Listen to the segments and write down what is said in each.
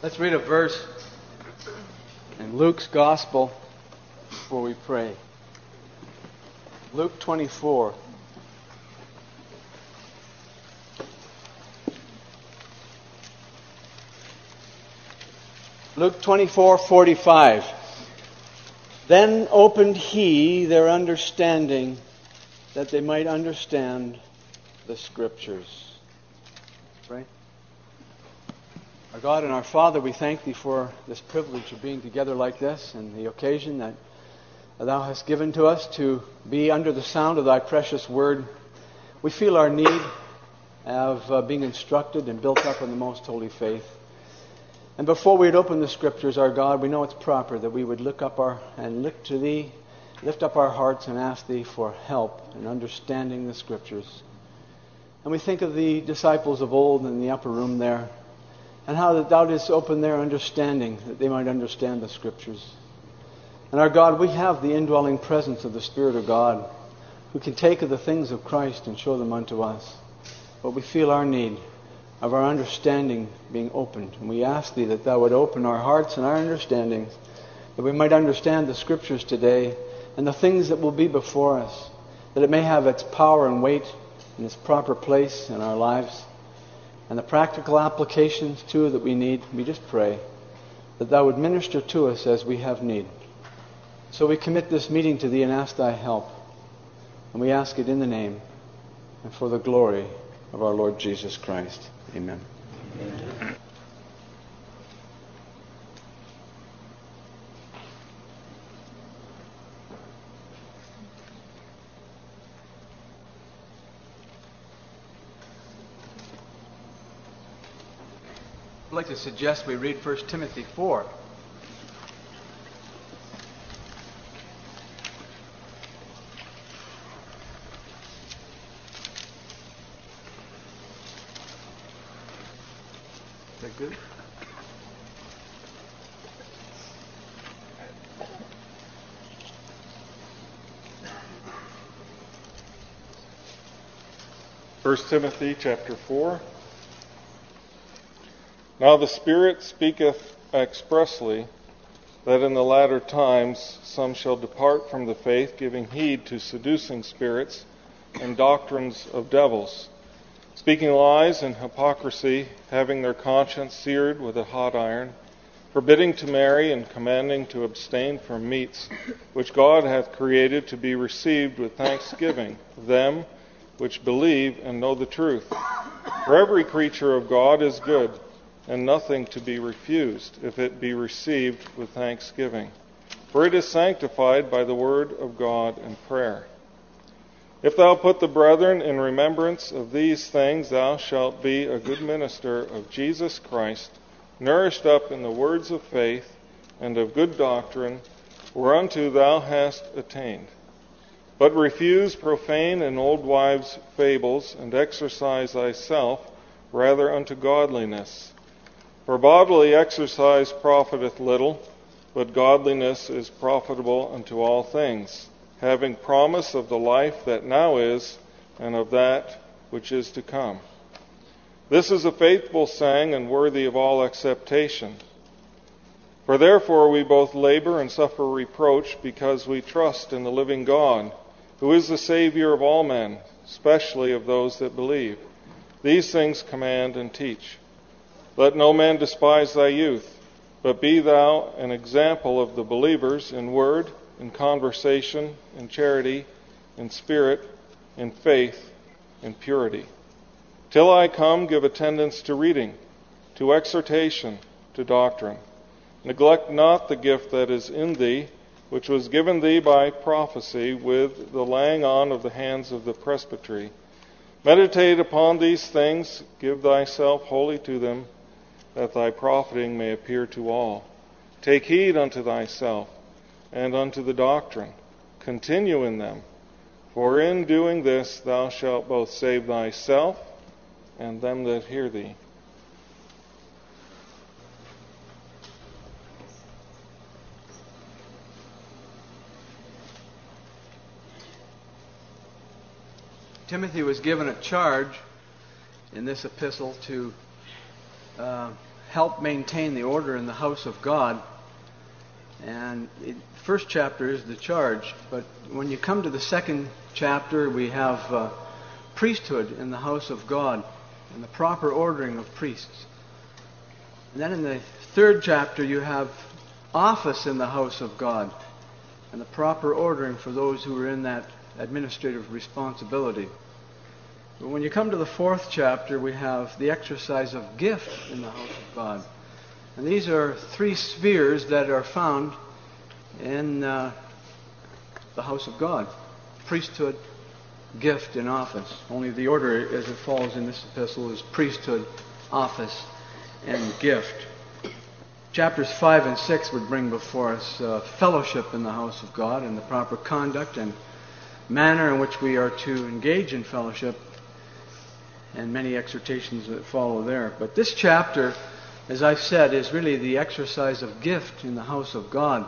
Let's read a verse in Luke's Gospel before we pray. Luke 24. Luke 24:45. Then opened he their understanding, that they might understand the Scriptures. Right? Our God and our Father, we thank Thee for this privilege of being together like this and the occasion that Thou hast given to us to be under the sound of Thy precious Word. We feel our need of being instructed and built up in the most holy faith. And before we'd open the Scriptures, our God, we know it's proper that we would look to Thee, lift up our hearts and ask Thee for help in understanding the Scriptures. And we think of the disciples of old in the upper room there, and how that Thou didst open their understanding, that they might understand the Scriptures. And our God, we have the indwelling presence of the Spirit of God, who can take of the things of Christ and show them unto us. But we feel our need of our understanding being opened. And we ask Thee that Thou would open our hearts and our understandings, that we might understand the Scriptures today and the things that will be before us, that it may have its power and weight in its proper place in our lives. And the practical applications, too, that we need, we just pray that Thou would minister to us as we have need. So we commit this meeting to Thee and ask Thy help. And we ask it in the name and for the glory of our Lord Jesus Christ. Amen. Amen. I'd like to suggest we read 1 Timothy 4. Is that good? First Timothy chapter 4. Now the Spirit speaketh expressly that in the latter times some shall depart from the faith, giving heed to seducing spirits and doctrines of devils, speaking lies and hypocrisy, having their conscience seared with a hot iron, forbidding to marry and commanding to abstain from meats which God hath created to be received with thanksgiving of them which believe and know the truth. For every creature of God is good, and nothing to be refused, if it be received with thanksgiving. For it is sanctified by the word of God and prayer. If thou put the brethren in remembrance of these things, thou shalt be a good minister of Jesus Christ, nourished up in the words of faith and of good doctrine, whereunto thou hast attained. But refuse profane and old wives' fables, and exercise thyself rather unto godliness. For bodily exercise profiteth little, but godliness is profitable unto all things, having promise of the life that now is, and of that which is to come. This is a faithful saying, and worthy of all acceptation. For therefore we both labor and suffer reproach, because we trust in the living God, who is the Savior of all men, especially of those that believe. These things command and teach. Let no man despise thy youth, but be thou an example of the believers in word, in conversation, in charity, in spirit, in faith, in purity. Till I come, give attendance to reading, to exhortation, to doctrine. Neglect not the gift that is in thee, which was given thee by prophecy, with the laying on of the hands of the presbytery. Meditate upon these things, give thyself wholly to them, that thy profiting may appear to all. Take heed unto thyself and unto the doctrine. Continue in them, for in doing this thou shalt both save thyself and them that hear thee. Timothy was given a charge in this epistle to help maintain the order in the house of God. And the first chapter is the charge. But when you come to the second chapter, we have priesthood in the house of God and the proper ordering of priests. And then in the third chapter, you have office in the house of God and the proper ordering for those who are in that administrative responsibility. But when you come to the fourth chapter, we have the exercise of gift in the house of God. And these are three spheres that are found in the house of God: priesthood, gift, and office. Only the order as it falls in this epistle is priesthood, office, and gift. Chapters 5 and 6 would bring before us fellowship in the house of God and the proper conduct and manner in which we are to engage in fellowship, and many exhortations that follow there. But this chapter, as I've said, is really the exercise of gift in the house of God.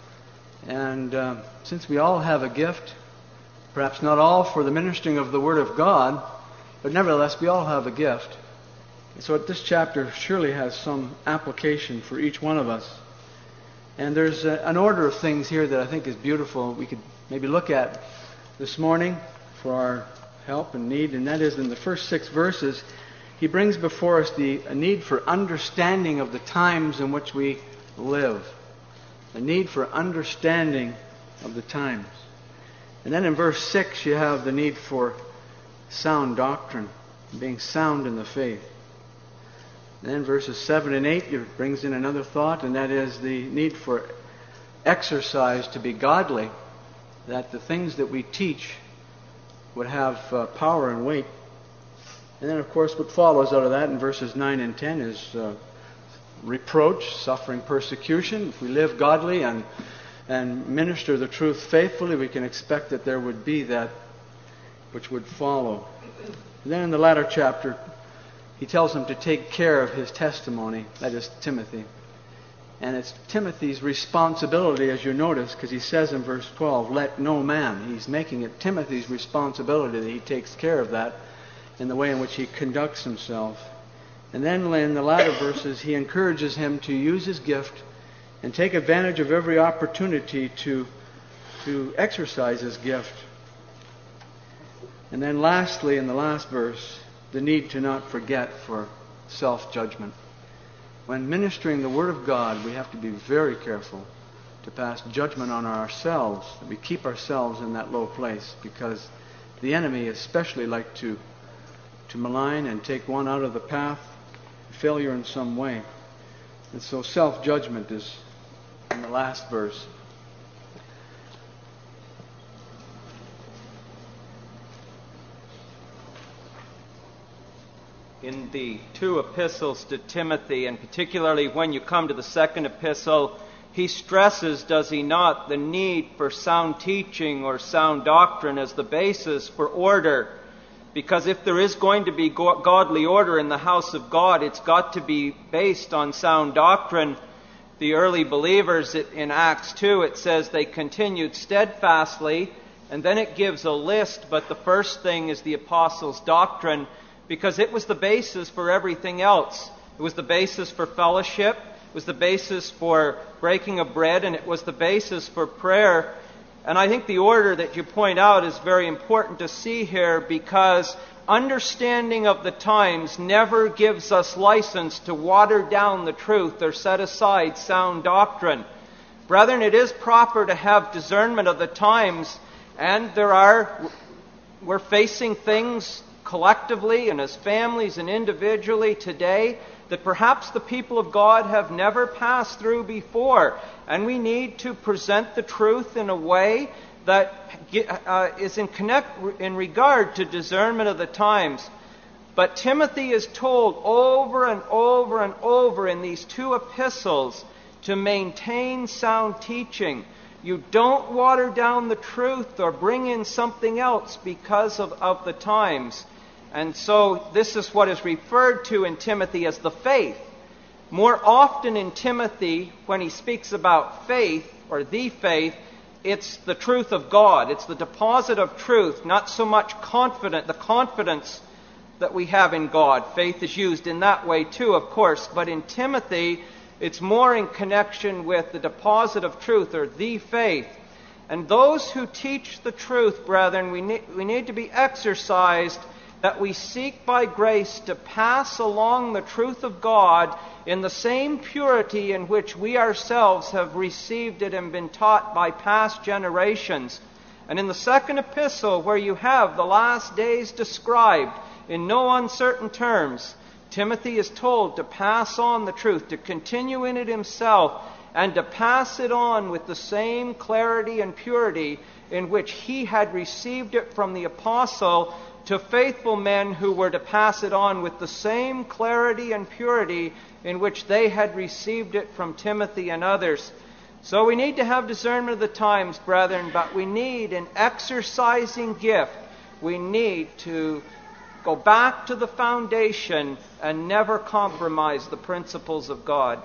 And since we all have a gift, perhaps not all for the ministering of the Word of God, but nevertheless we all have a gift. And so this chapter surely has some application for each one of us. And there's an order of things here that I think is beautiful. We could maybe look at this morning for our help and need, and that is in the first 6 verses. He brings before us a need for understanding of the times in which we live. A need for understanding of the times. And then in verse 6 you have the need for sound doctrine, being sound in the faith. And then verses 7 and 8 it brings in another thought, and that is the need for exercise to be godly, that the things that we teach would have power and weight. And then, of course, what follows out of that in verses 9 and 10 is reproach, suffering persecution. If we live godly and minister the truth faithfully, we can expect that there would be that which would follow. And then in the latter chapter, he tells him to take care of his testimony, that is Timothy. And it's Timothy's responsibility, as you notice, because he says in verse 12, let no man. He's making it Timothy's responsibility that he takes care of that in the way in which he conducts himself. And then in the latter verses, he encourages him to use his gift and take advantage of every opportunity to exercise his gift. And then lastly, in the last verse, the need to not forget for self-judgment. When ministering the Word of God, we have to be very careful to pass judgment on ourselves, that we keep ourselves in that low place, because the enemy especially like to malign and take one out of the path, failure in some way. And so self-judgment is in the last verse. In the 2 epistles to Timothy, and particularly when you come to the second epistle, he stresses, does he not, the need for sound teaching or sound doctrine as the basis for order. Because if there is going to be godly order in the house of God, it's got to be based on sound doctrine. The early believers in Acts 2, it says they continued steadfastly, and then it gives a list, but the first thing is the apostles' doctrine, because it was the basis for everything else. It was the basis for fellowship, it was the basis for breaking of bread, and it was the basis for prayer. And I think the order that you point out is very important to see here, because understanding of the times never gives us license to water down the truth or set aside sound doctrine. Brethren, it is proper to have discernment of the times, and we're facing things collectively and as families and individually today that perhaps the people of God have never passed through before. And we need to present the truth in a way that is in regard to discernment of the times. But Timothy is told over and over and over in these 2 epistles to maintain sound teaching. You don't water down the truth or bring in something else because of the times. And so this is what is referred to in Timothy as the faith. More often in Timothy, when he speaks about faith or the faith, it's the truth of God. It's the deposit of truth, not so much the confidence that we have in God. Faith is used in that way too, of course, but in Timothy, it's more in connection with the deposit of truth, or the faith. And those who teach the truth, brethren, we need to be exercised that we seek by grace to pass along the truth of God in the same purity in which we ourselves have received it and been taught by past generations. And in the second epistle, where you have the last days described in no uncertain terms, Timothy is told to pass on the truth, to continue in it himself, and to pass it on with the same clarity and purity in which he had received it from the apostle, to faithful men who were to pass it on with the same clarity and purity in which they had received it from Timothy and others. So we need to have discernment of the times, brethren, but we need an exercising gift. We need to go back to the foundation and never compromise the principles of God.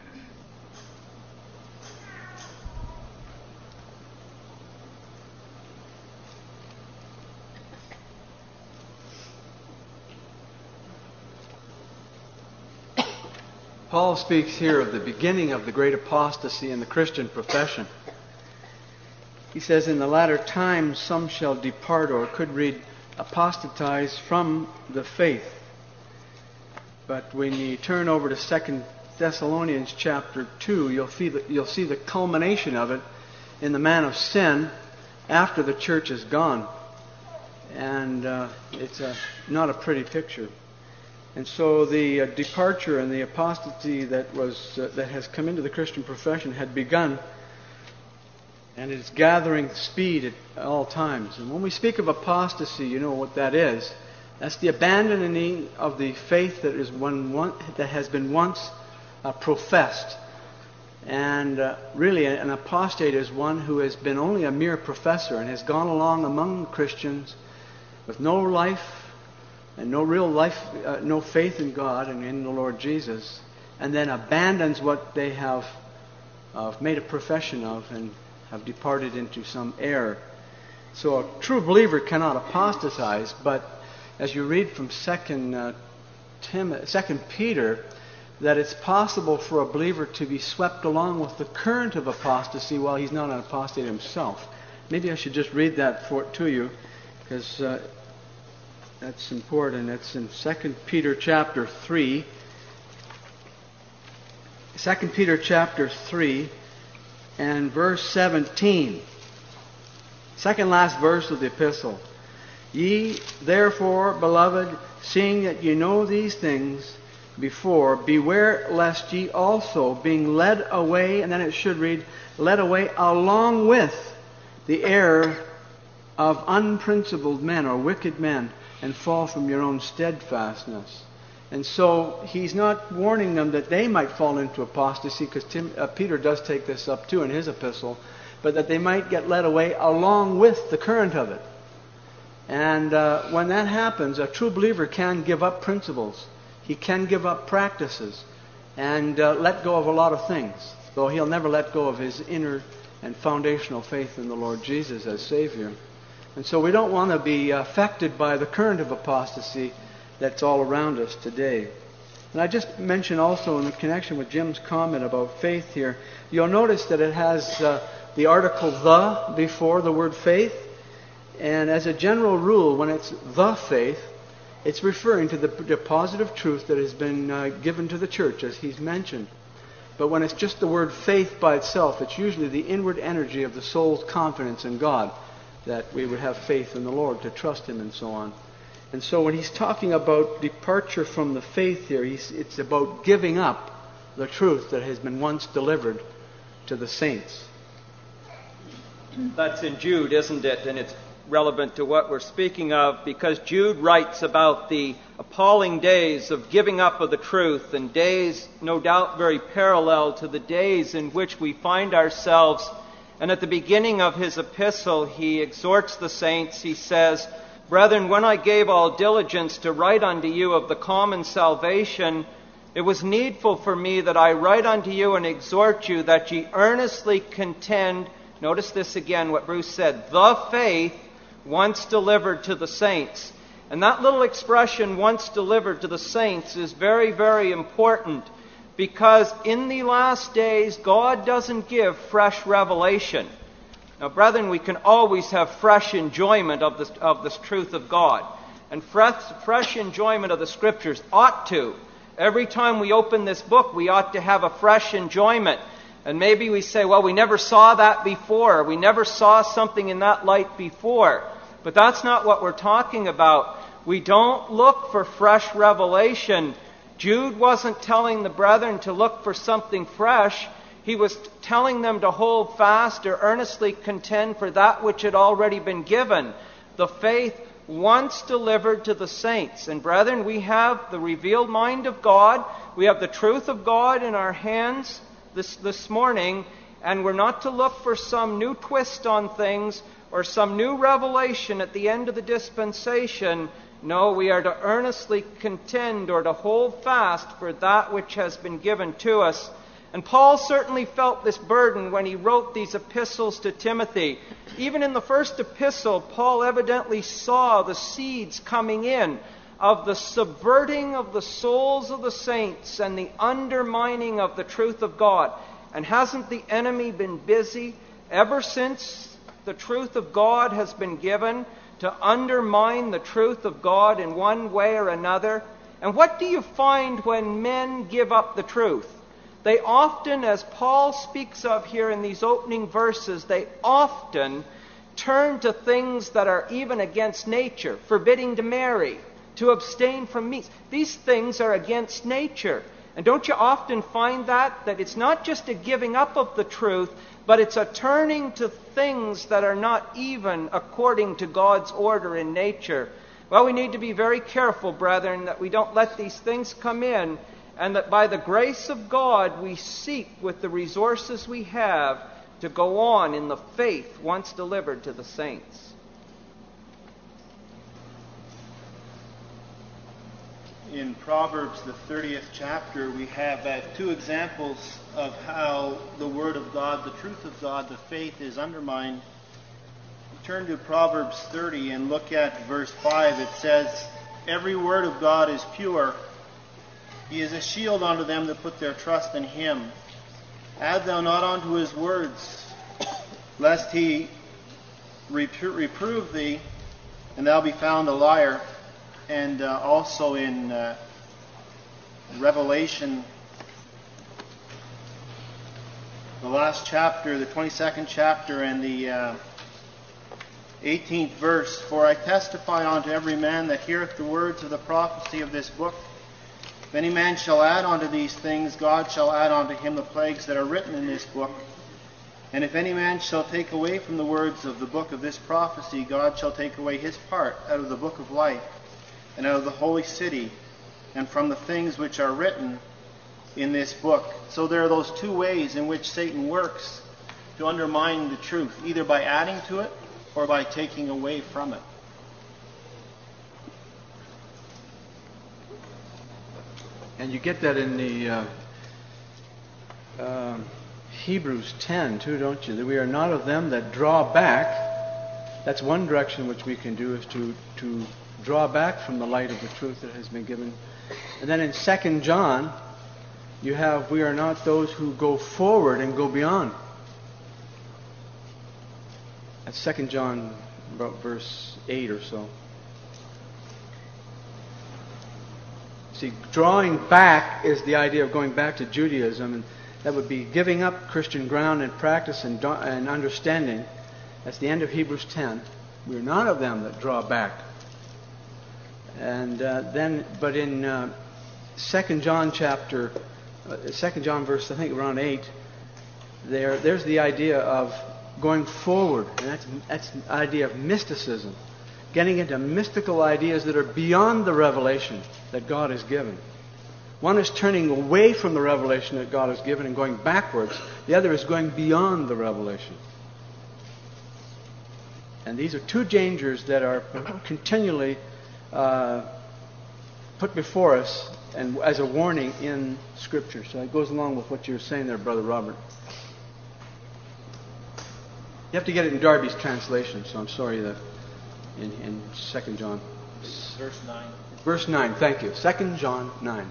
Paul speaks here of the beginning of the great apostasy in the Christian profession. He says, in the latter times some shall depart, or could read, apostatize from the faith. But when you turn over to 2 Thessalonians chapter 2, you'll see the culmination of it in the man of sin after the church is gone. And it's not a pretty picture. And so the departure and the apostasy that has come into the Christian profession had begun, and it's gathering speed at all times. And when we speak of apostasy, you know what that is. That's the abandoning of the faith that has been once professed. And really, an apostate is one who has been only a mere professor and has gone along among Christians with no life, and no real life, no faith in God and in the Lord Jesus, and then abandons what they have made a profession of and have departed into some error. So a true believer cannot apostatize, but as you read from 2 Peter, that it's possible for a believer to be swept along with the current of apostasy while he's not an apostate himself. Maybe I should just read that to you, because that's important. It's in 2 Peter chapter 3. 2 Peter chapter 3 and verse 17. Second last verse of the epistle. Ye therefore, beloved, seeing that ye know these things before, beware lest ye also, being led away, and then it should read, led away along with the error of unprincipled men or wicked men, and fall from your own steadfastness. And so he's not warning them that they might fall into apostasy, because Peter does take this up too in his epistle, but that they might get led away along with the current of it. And when that happens, a true believer can give up principles. He can give up practices and let go of a lot of things, though he'll never let go of his inner and foundational faith in the Lord Jesus as Savior. And so we don't want to be affected by the current of apostasy that's all around us today. And I just mentioned also in connection with Jim's comment about faith here, you'll notice that it has the article the before the word faith. And as a general rule, when it's the faith, it's referring to the deposit of truth that has been given to the church, as he's mentioned. But when it's just the word faith by itself, it's usually the inward energy of the soul's confidence in God, that we would have faith in the Lord, to trust Him and so on. And so when he's talking about departure from the faith here, it's about giving up the truth that has been once delivered to the saints. That's in Jude, isn't it? And it's relevant to what we're speaking of, because Jude writes about the appalling days of giving up of the truth, and days no doubt very parallel to the days in which we find ourselves. And at the beginning of his epistle, he exhorts the saints. He says, Brethren, when I gave all diligence to write unto you of the common salvation, it was needful for me that I write unto you and exhort you that ye earnestly contend, notice this again, what Bruce said, the faith once delivered to the saints. And that little expression, once delivered to the saints, is very, very important, because in the last days, God doesn't give fresh revelation. Now, brethren, we can always have fresh enjoyment of this truth of God. And fresh enjoyment of the Scriptures ought to. Every time we open this book, we ought to have a fresh enjoyment. And maybe we say, well, we never saw that before. We never saw something in that light before. But that's not what we're talking about. We don't look for fresh revelation. Jude wasn't telling the brethren to look for something fresh. He was telling them to hold fast or earnestly contend for that which had already been given, the faith once delivered to the saints. And brethren, we have the revealed mind of God. We have the truth of God in our hands this morning, and we're not to look for some new twist on things or some new revelation at the end of the dispensation. No, we are to earnestly contend or to hold fast for that which has been given to us. And Paul certainly felt this burden when he wrote these epistles to Timothy. Even in the first epistle, Paul evidently saw the seeds coming in of the subverting of the souls of the saints and the undermining of the truth of God. And hasn't the enemy been busy ever since the truth of God has been given to undermine the truth of God in one way or another? And what do you find when men give up the truth? They often, as Paul speaks of here in these opening verses, they often turn to things that are even against nature, forbidding to marry, to abstain from meats. These things are against nature. And don't you often find that it's not just a giving up of the truth, but it's a turning to things that are not even according to God's order in nature? Well, we need to be very careful, brethren, that we don't let these things come in, and that by the grace of God we seek with the resources we have to go on in the faith once delivered to the saints. In Proverbs, the 30th chapter, we have two examples of how the Word of God, the truth of God, the faith is undermined. Turn to Proverbs 30 and look at verse 5. It says, "Every word of God is pure. He is a shield unto them that put their trust in him. Add thou not unto his words, lest he reprove thee, and thou be found a liar." And also in Revelation, the last chapter, the 22nd chapter, and the 18th verse, "For I testify unto every man that heareth the words of the prophecy of this book. If any man shall add unto these things, God shall add unto him the plagues that are written in this book. And if any man shall take away from the words of the book of this prophecy, God shall take away his part out of the book of life, and out of the holy city, and from the things which are written in this book." So there are those two ways in which Satan works to undermine the truth, either by adding to it or by taking away from it. And you get that in the Hebrews 10 too, don't you? That we are not of them that draw back. That's one direction which we can do, is to draw back from the light of the truth that has been given. And then in 2 John, you have, "We are not those who go forward and go beyond." That's 2 John, about verse 8 or so. See, drawing back is the idea of going back to Judaism, and that would be giving up Christian ground and practice and understanding. That's the end of Hebrews 10. "We are not of them that draw back." And but in 2 John chapter, 2 John verse, I think around 8, there's the idea of going forward, and that's the idea of mysticism, getting into mystical ideas that are beyond the revelation that God has given. One is turning away from the revelation that God has given and going backwards. The other is going beyond the revelation. And these are two dangers that are continually put before us and as a warning in Scripture. So it goes along with what you were saying there, Brother Robert. You have to get it in Darby's translation, so I'm sorry that in 2 John. Verse 9. Verse 9, thank you. 2 John 9.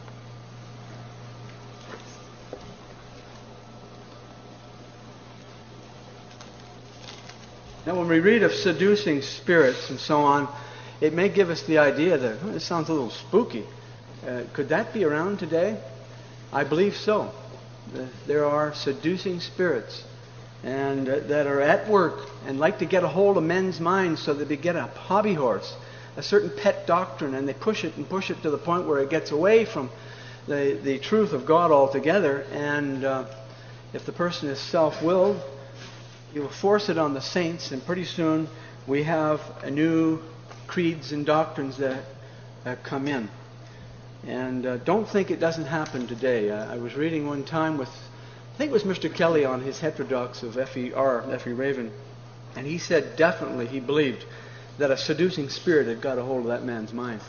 Now, when we read of seducing spirits and so on, it may give us the idea that, oh, this sounds a little spooky. Could that be around today? I believe so. There are seducing spirits and that are at work and like to get a hold of men's minds so that they get a hobby horse, a certain pet doctrine, and they push it to the point where it gets away from the truth of God altogether. And if the person is self-willed, he will force it on the saints, and pretty soon we have a new creeds and doctrines that come in. And don't think it doesn't happen today. I was reading one time with, I think it was Mr. Kelly on his heterodox of F.E. Raven, and he said definitely he believed that a seducing spirit had got a hold of that man's mind.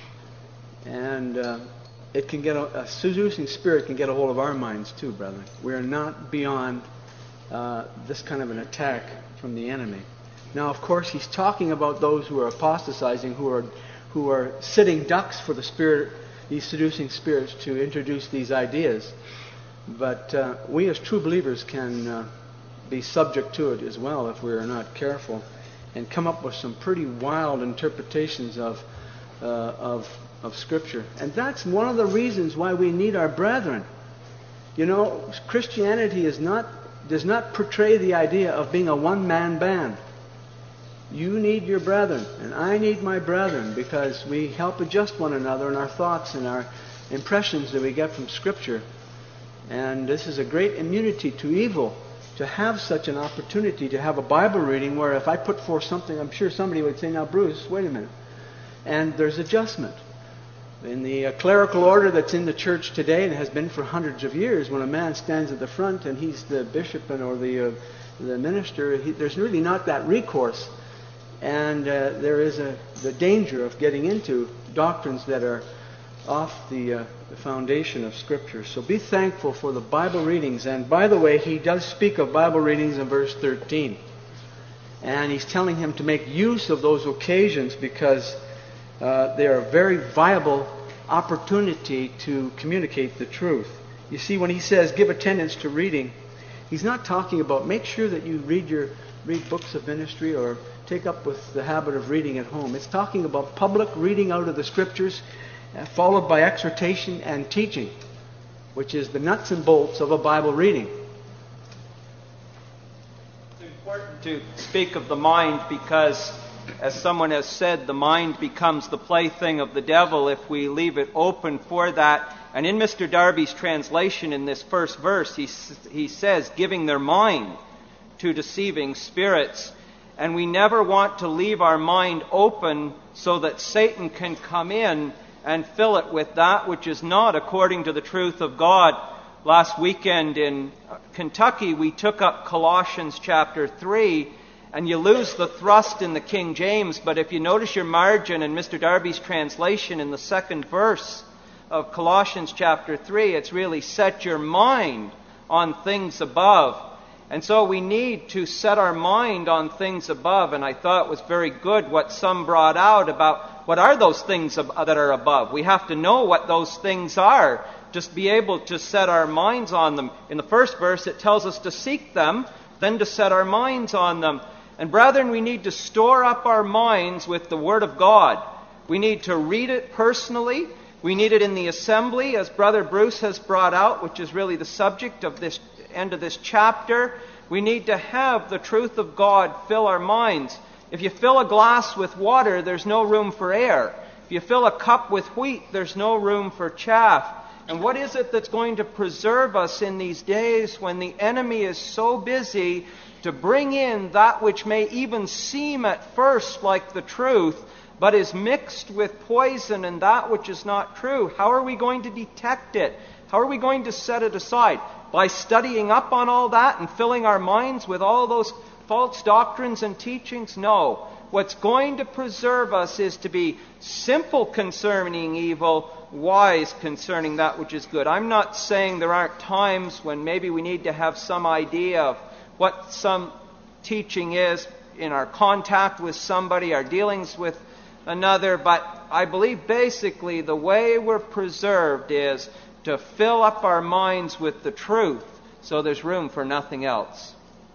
And it can get a seducing spirit can get a hold of our minds too, brethren. We are not beyond this kind of an attack from the enemy. Now, of course, he's talking about those who are apostatizing, who are sitting ducks for the spirit, these seducing spirits, to introduce these ideas. But we as true believers can be subject to it as well if we are not careful, and come up with some pretty wild interpretations of Scripture. And that's one of the reasons why we need our brethren. You know, Christianity does not portray the idea of being a one-man band. You need your brethren, and I need my brethren, because we help adjust one another in our thoughts and our impressions that we get from Scripture. And this is a great immunity to evil, to have such an opportunity to have a Bible reading where if I put forth something, I'm sure somebody would say, now Bruce, wait a minute. And there's adjustment. In the clerical order that's in the church today, and has been for hundreds of years, when a man stands at the front and he's the bishop or the minister, there's really not that recourse. And there is the danger of getting into doctrines that are off the foundation of Scripture. So be thankful for the Bible readings. And by the way, he does speak of Bible readings in verse 13. And he's telling him to make use of those occasions because they are a very viable opportunity to communicate the truth. You see, when he says give attendance to reading, he's not talking about make sure that you read books of ministry or take up with the habit of reading at home. It's talking about public reading out of the Scriptures, followed by exhortation and teaching, which is the nuts and bolts of a Bible reading. It's important to speak of the mind because, as someone has said, the mind becomes the plaything of the devil if we leave it open for that. And in Mr. Darby's translation in this first verse, he says, giving their mind to deceiving spirits. And we never want to leave our mind open so that Satan can come in and fill it with that which is not according to the truth of God. Last weekend in Kentucky, we took up Colossians chapter 3, and you lose the thrust in the King James, but if you notice your margin in Mr. Darby's translation in the second verse of Colossians chapter 3, it's really set your mind on things above. And so we need to set our mind on things above. And I thought it was very good what some brought out about what are those things that are above. We have to know what those things are, just be able to set our minds on them. In the first verse, it tells us to seek them, then to set our minds on them. And brethren, we need to store up our minds with the Word of God. We need to read it personally. We need it in the assembly, as Brother Bruce has brought out, which is really the subject of this end of this chapter. We need to have the truth of God fill our minds. If you fill a glass with water, there's no room for air. If you fill a cup with wheat, there's no room for chaff. And what is it that's going to preserve us in these days when the enemy is so busy to bring in that which may even seem at first like the truth, but is mixed with poison and that which is not true? How are we going to detect it? How are we going to set it aside? By studying up on all that and filling our minds with all those false doctrines and teachings? No. What's going to preserve us is to be simple concerning evil, wise concerning that which is good. I'm not saying there aren't times when maybe we need to have some idea of what some teaching is in our contact with somebody, our dealings with another, but I believe basically the way we're preserved is to fill up our minds with the truth so there's room for nothing else.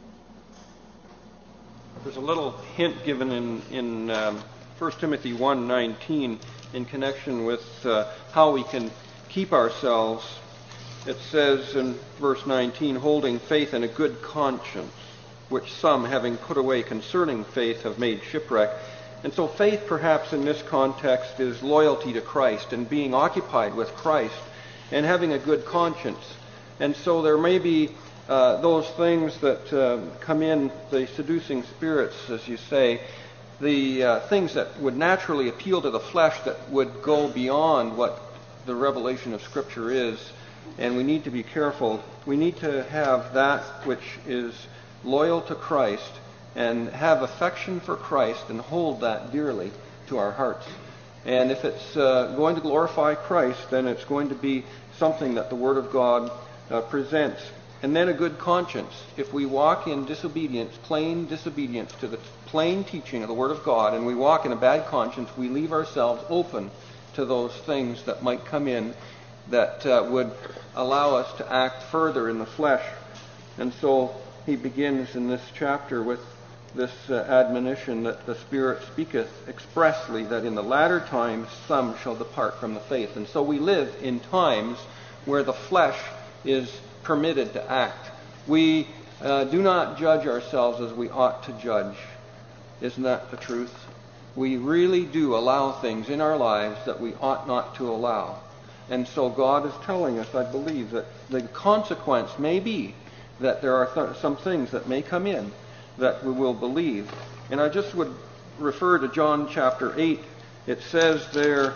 There's a little hint given in 1 Timothy 1:19 in connection with how we can keep ourselves. It says in verse 19, holding faith and a good conscience, which some, having put away concerning faith, have made shipwreck. And so faith, perhaps in this context, is loyalty to Christ and being occupied with Christ and having a good conscience. And so there may be those things that come in, the seducing spirits, as you say, the things that would naturally appeal to the flesh that would go beyond what the revelation of Scripture is. And we need to be careful. We need to have that which is loyal to Christ and have affection for Christ and hold that dearly to our hearts. And if it's going to glorify Christ, then it's going to be something that the Word of God presents. And then a good conscience. If we walk in disobedience, plain disobedience to the plain teaching of the Word of God, and we walk in a bad conscience, we leave ourselves open to those things that might come in that would allow us to act further in the flesh. And so he begins in this chapter with this admonition that the Spirit speaketh expressly that in the latter times some shall depart from the faith. And so we live in times where the flesh is permitted to act. We do not judge ourselves as we ought to judge. Isn't that the truth? We really do allow things in our lives that we ought not to allow. And so God is telling us, I believe, that the consequence may be that there are some things that may come in that we will believe. And I just would refer to John chapter 8. It says there,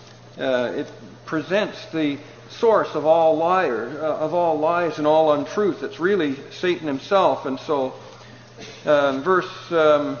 it presents the source of all lies and all untruth. It's really Satan himself. And so verse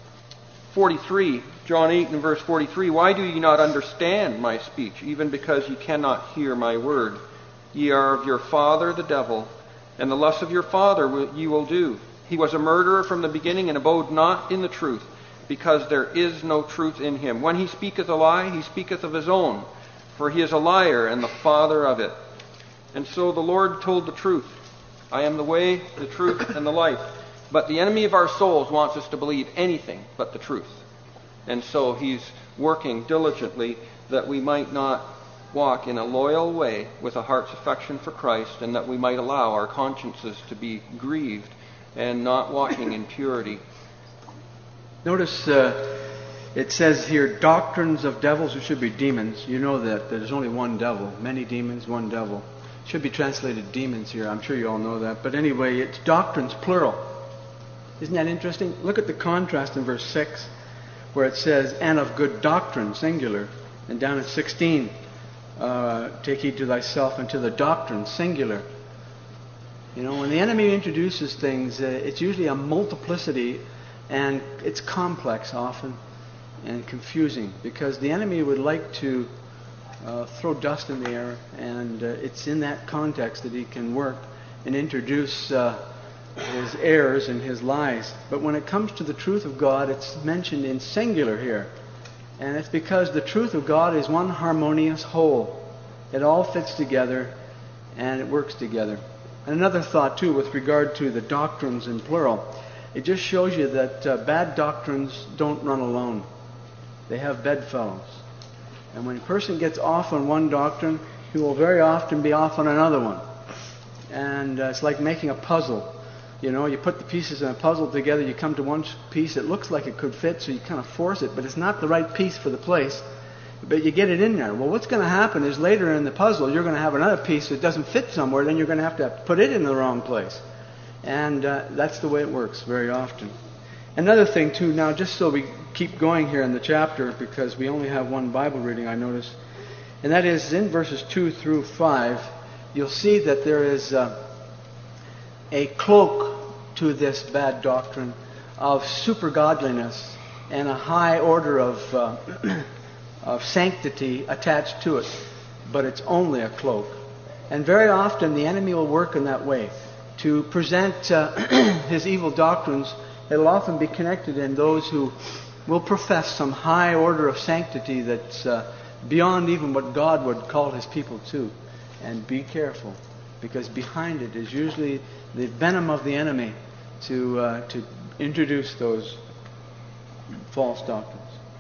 43, John 8 and verse 43, why do ye not understand my speech, even because ye cannot hear my word? Ye are of your father the devil, and the lust of your father ye will do. He was a murderer from the beginning, and abode not in the truth, because there is no truth in him. When he speaketh a lie, he speaketh of his own, for he is a liar and the father of it. And so the Lord told the truth. I am the way, the truth, and the life. But the enemy of our souls wants us to believe anything but the truth. And so he's working diligently that we might not walk in a loyal way with a heart's affection for Christ, and that we might allow our consciences to be grieved and not walking in purity. Notice it says here, doctrines of devils, which should be demons. You know that there's only one devil. Many demons, one devil. It should be translated demons here. I'm sure you all know that. But anyway, it's doctrines, plural. Isn't that interesting? Look at the contrast in verse 6, where it says, and of good doctrine, singular. And down in 16, take heed to thyself and to the doctrine, singular. You know, when the enemy introduces things, it's usually a multiplicity, and it's complex often and confusing, because the enemy would like to throw dust in the air, and it's in that context that he can work and introduce his errors and his lies. But when it comes to the truth of God, it's mentioned in singular here. And it's because the truth of God is one harmonious whole. It all fits together and it works together. And another thought too with regard to the doctrines in plural. It just shows you that bad doctrines don't run alone. They have bedfellows. And when a person gets off on one doctrine, he will very often be off on another one. And it's like making a puzzle. You know, you put the pieces in a puzzle together, you come to one piece, it looks like it could fit, so you kind of force it, but it's not the right piece for the place. But you get it in there. Well, what's going to happen is later in the puzzle, you're going to have another piece that doesn't fit somewhere, then you're going to have to put it in the wrong place. And that's the way it works very often. Another thing, too, now, just so we keep going here in the chapter, because we only have one Bible reading, I notice, and that is in verses 2 through 5, you'll see that there is a cloak to this bad doctrine of super godliness and a high order of sanctity attached to it. But it's only a cloak. And very often the enemy will work in that way to present his evil doctrines. It'll often be connected in those who will profess some high order of sanctity that's beyond even what God would call His people to. And be careful, because behind it is usually the venom of the enemy to introduce those false doctrines.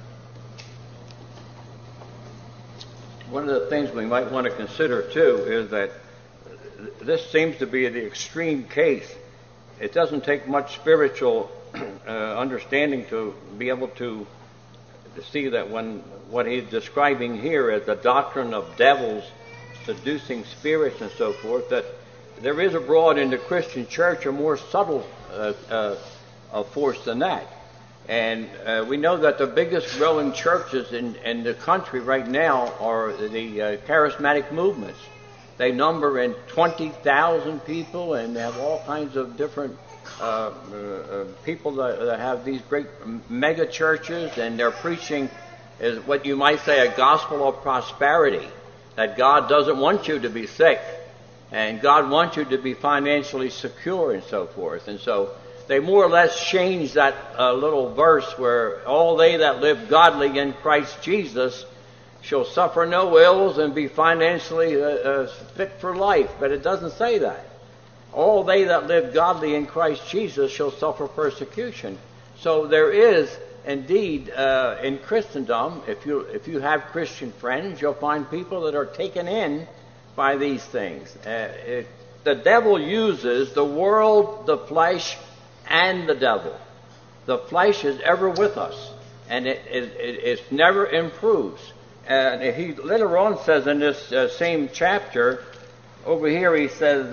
One of the things we might want to consider, too, is that this seems to be the extreme case. It doesn't take much spiritual understanding to be able to see that when what he's describing here as the doctrine of devils, seducing spirits and so forth, that there is abroad in the Christian church a more subtle force than that. And we know that the biggest growing churches in the country right now are the charismatic movements. They number in 20,000 people, and they have all kinds of different people that have these great mega churches, and their preaching is what you might say a gospel of prosperity, that God doesn't want you to be sick, and God wants you to be financially secure and so forth. And so they more or less change that little verse where all they that live godly in Christ Jesus shall suffer no ills and be financially fit for life. But it doesn't say that. All they that live godly in Christ Jesus shall suffer persecution. So there is indeed in Christendom, if you have Christian friends, you'll find people that are taken in by these things. The devil uses the world, the flesh, and the devil. The flesh is ever with us, and it never improves. And he later on says in this same chapter, over here he says,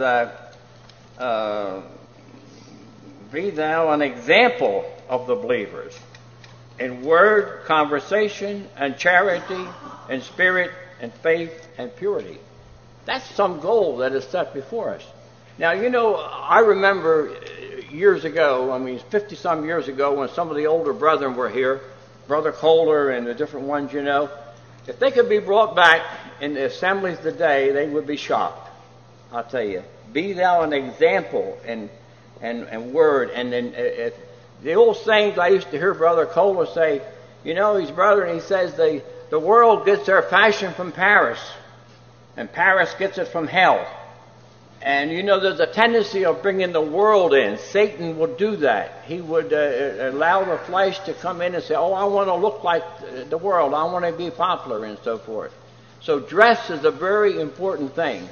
be thou an example of the believers in word, conversation, and charity, and spirit, and faith, and purity. That's some goal that is set before us. Now, I remember years ago, 50-some years ago, when some of the older brethren were here, Brother Kohler and the different ones, if they could be brought back in the assemblies today, they would be shocked. I'll tell you. Be thou an example and word. And then the old sayings I used to hear Brother Kohler say, his brother, and he says the world gets their fashion from Paris, and Paris gets it from hell. And there's a tendency of bringing the world in. Satan will do that. He would allow the flesh to come in and say, I want to look like the world. I want to be popular and so forth. So dress is a very important thing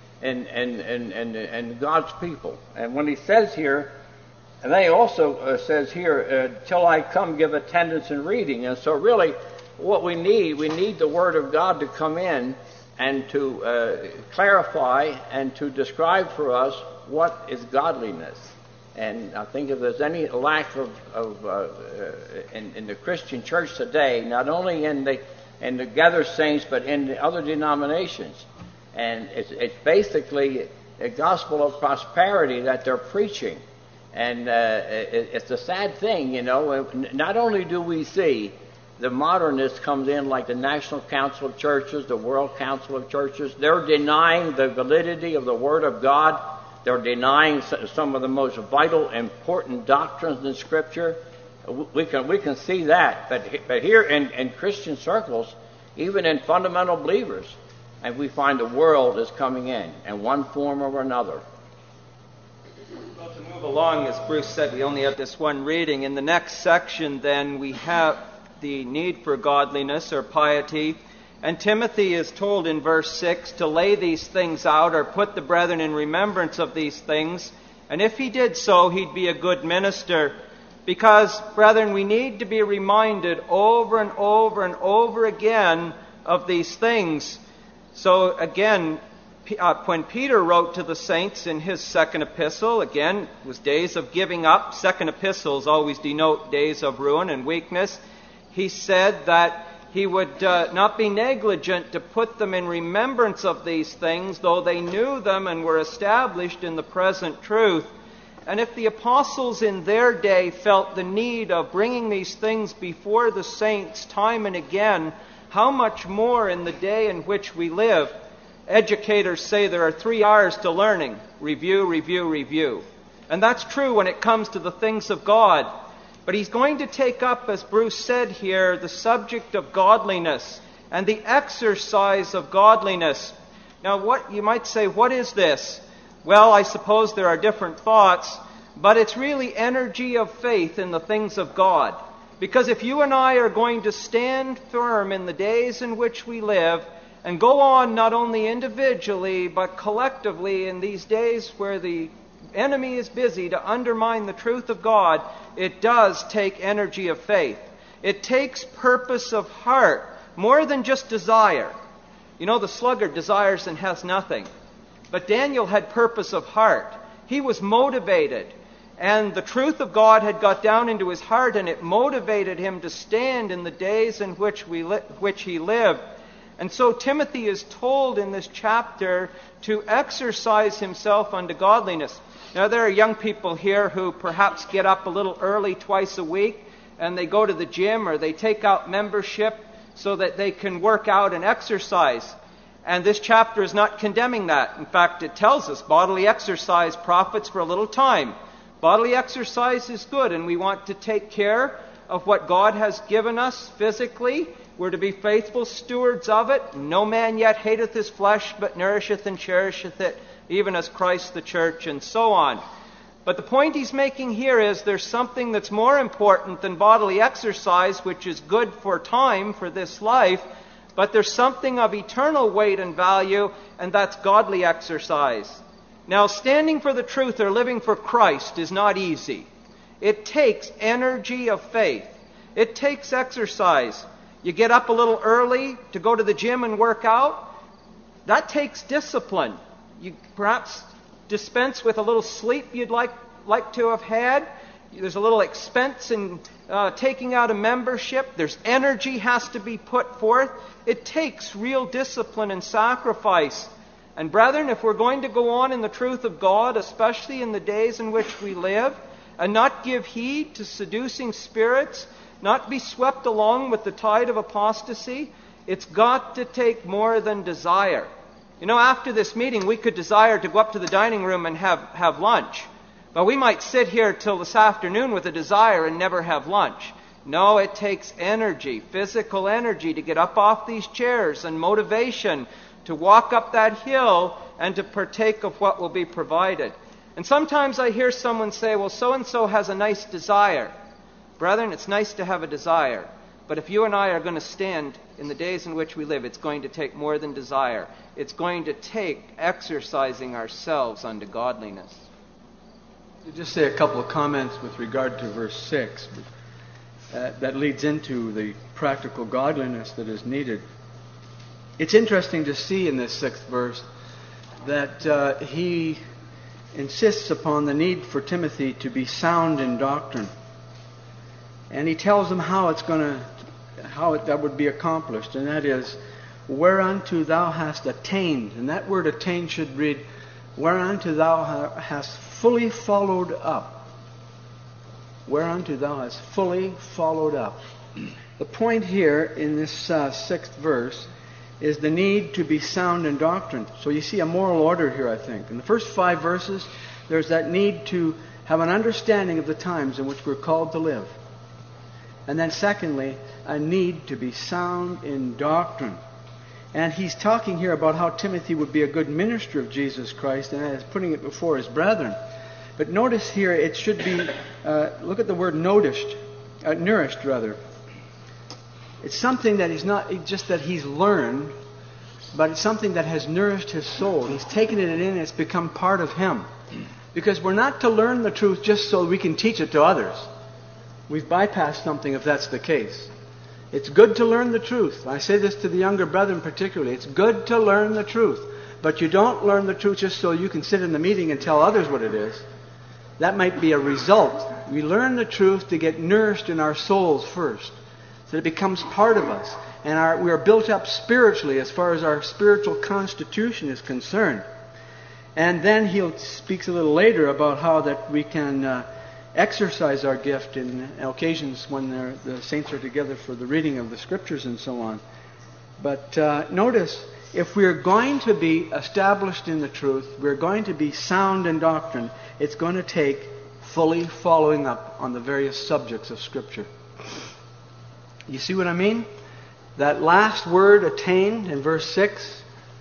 in God's people. And when he says here, and then he also says here, till I come give attendance in reading. And so really what we need the Word of God to come in and to clarify and to describe for us what is godliness. And I think if there's any lack in the Christian church today, not only in the gathered saints, but in the other denominations, and it's basically a gospel of prosperity that they're preaching. And it's a sad thing, Not only do we see the modernists comes in like the National Council of Churches, the World Council of Churches. They're denying the validity of the Word of God. They're denying some of the most vital, important doctrines in Scripture. We can see that. But here in Christian circles, even in fundamental believers, and we find the world is coming in one form or another. Well, to move along, as Bruce said, we only have this one reading. In the next section, then, we have the need for godliness or piety. And Timothy is told in verse 6 to lay these things out or put the brethren in remembrance of these things. And if he did so, he'd be a good minister. Because, brethren, we need to be reminded over and over and over again of these things. So again, when Peter wrote to the saints in his second epistle, again, it was days of giving up. Second epistles always denote days of ruin and weakness. He said that he would not be negligent to put them in remembrance of these things, though they knew them and were established in the present truth. And if the apostles in their day felt the need of bringing these things before the saints time and again, how much more in the day in which we live? Educators say there are 3 R's to learning: review, review, review. And that's true when it comes to the things of God. But he's going to take up, as Bruce said here, the subject of godliness and the exercise of godliness. Now, what you might say, what is this? Well, I suppose there are different thoughts, but it's really energy of faith in the things of God. Because if you and I are going to stand firm in the days in which we live and go on not only individually but collectively in these days where the enemy is busy to undermine the truth of God, it does take energy of faith. It takes purpose of heart, more than just desire. You know, the sluggard desires and has nothing. But Daniel had purpose of heart. He was motivated. And the truth of God had got down into his heart, and it motivated him to stand in the days in which he lived. And so Timothy is told in this chapter to exercise himself unto godliness. Now, there are young people here who perhaps get up a little early twice a week, and they go to the gym or they take out membership so that they can work out and exercise. And this chapter is not condemning that. In fact, it tells us bodily exercise profits for a little time. Bodily exercise is good, and we want to take care of what God has given us physically. We're to be faithful stewards of it. No man yet hateth his flesh, but nourisheth and cherisheth it, even as Christ the church, and so on. But the point he's making here is there's something that's more important than bodily exercise, which is good for time, for this life, but there's something of eternal weight and value, and that's godly exercise. Now, standing for the truth or living for Christ is not easy. It takes energy of faith. It takes exercise. You get up a little early to go to the gym and work out. That takes discipline. You perhaps dispense with a little sleep you'd like to have had. There's a little expense in taking out a membership. There's energy has to be put forth. It takes real discipline and sacrifice. And brethren, if we're going to go on in the truth of God, especially in the days in which we live, and not give heed to seducing spirits, not be swept along with the tide of apostasy, it's got to take more than desire. You know, after this meeting, we could desire to go up to the dining room and have lunch. But we might sit here till this afternoon with a desire and never have lunch. No, it takes energy, physical energy, to get up off these chairs, and motivation to walk up that hill and to partake of what will be provided. And sometimes I hear someone say, well, so-and-so has a nice desire. Brethren, it's nice to have a desire. But if you and I are going to stand in the days in which we live, it's going to take more than desire. It's going to take exercising ourselves unto godliness. I'll just say a couple of comments with regard to verse 6. That leads into the practical godliness that is needed. It's interesting to see in this 6th verse that he insists upon the need for Timothy to be sound in doctrine. And he tells him how that would be accomplished, and that is, whereunto thou hast attained. And that word attained should read, whereunto thou hast fully followed up. Whereunto thou hast fully followed up. The point here in this 6th verse is the need to be sound in doctrine. So you see a moral order here, I think. In the first 5 verses, there's that need to have an understanding of the times in which we're called to live. And then secondly, a need to be sound in doctrine. And he's talking here about how Timothy would be a good minister of Jesus Christ, and is putting it before his brethren. But notice here, it should be, look at the word nourished. It's something that is not just that he's learned, but it's something that has nourished his soul. He's taken it in and it's become part of him. Because we're not to learn the truth just so we can teach it to others. We've bypassed something if that's the case. It's good to learn the truth. I say this to the younger brethren particularly. It's good to learn the truth. But you don't learn the truth just so you can sit in the meeting and tell others what it is. That might be a result. We learn the truth to get nourished in our souls first, so that it becomes part of us. And we are built up spiritually as far as our spiritual constitution is concerned. And then he speaks a little later about how that we can exercise our gift in occasions when the saints are together for the reading of the Scriptures and so on. But notice, if we're going to be established in the truth, we're going to be sound in doctrine, it's going to take fully following up on the various subjects of Scripture. You see what I mean? That last word, attain, in verse 6,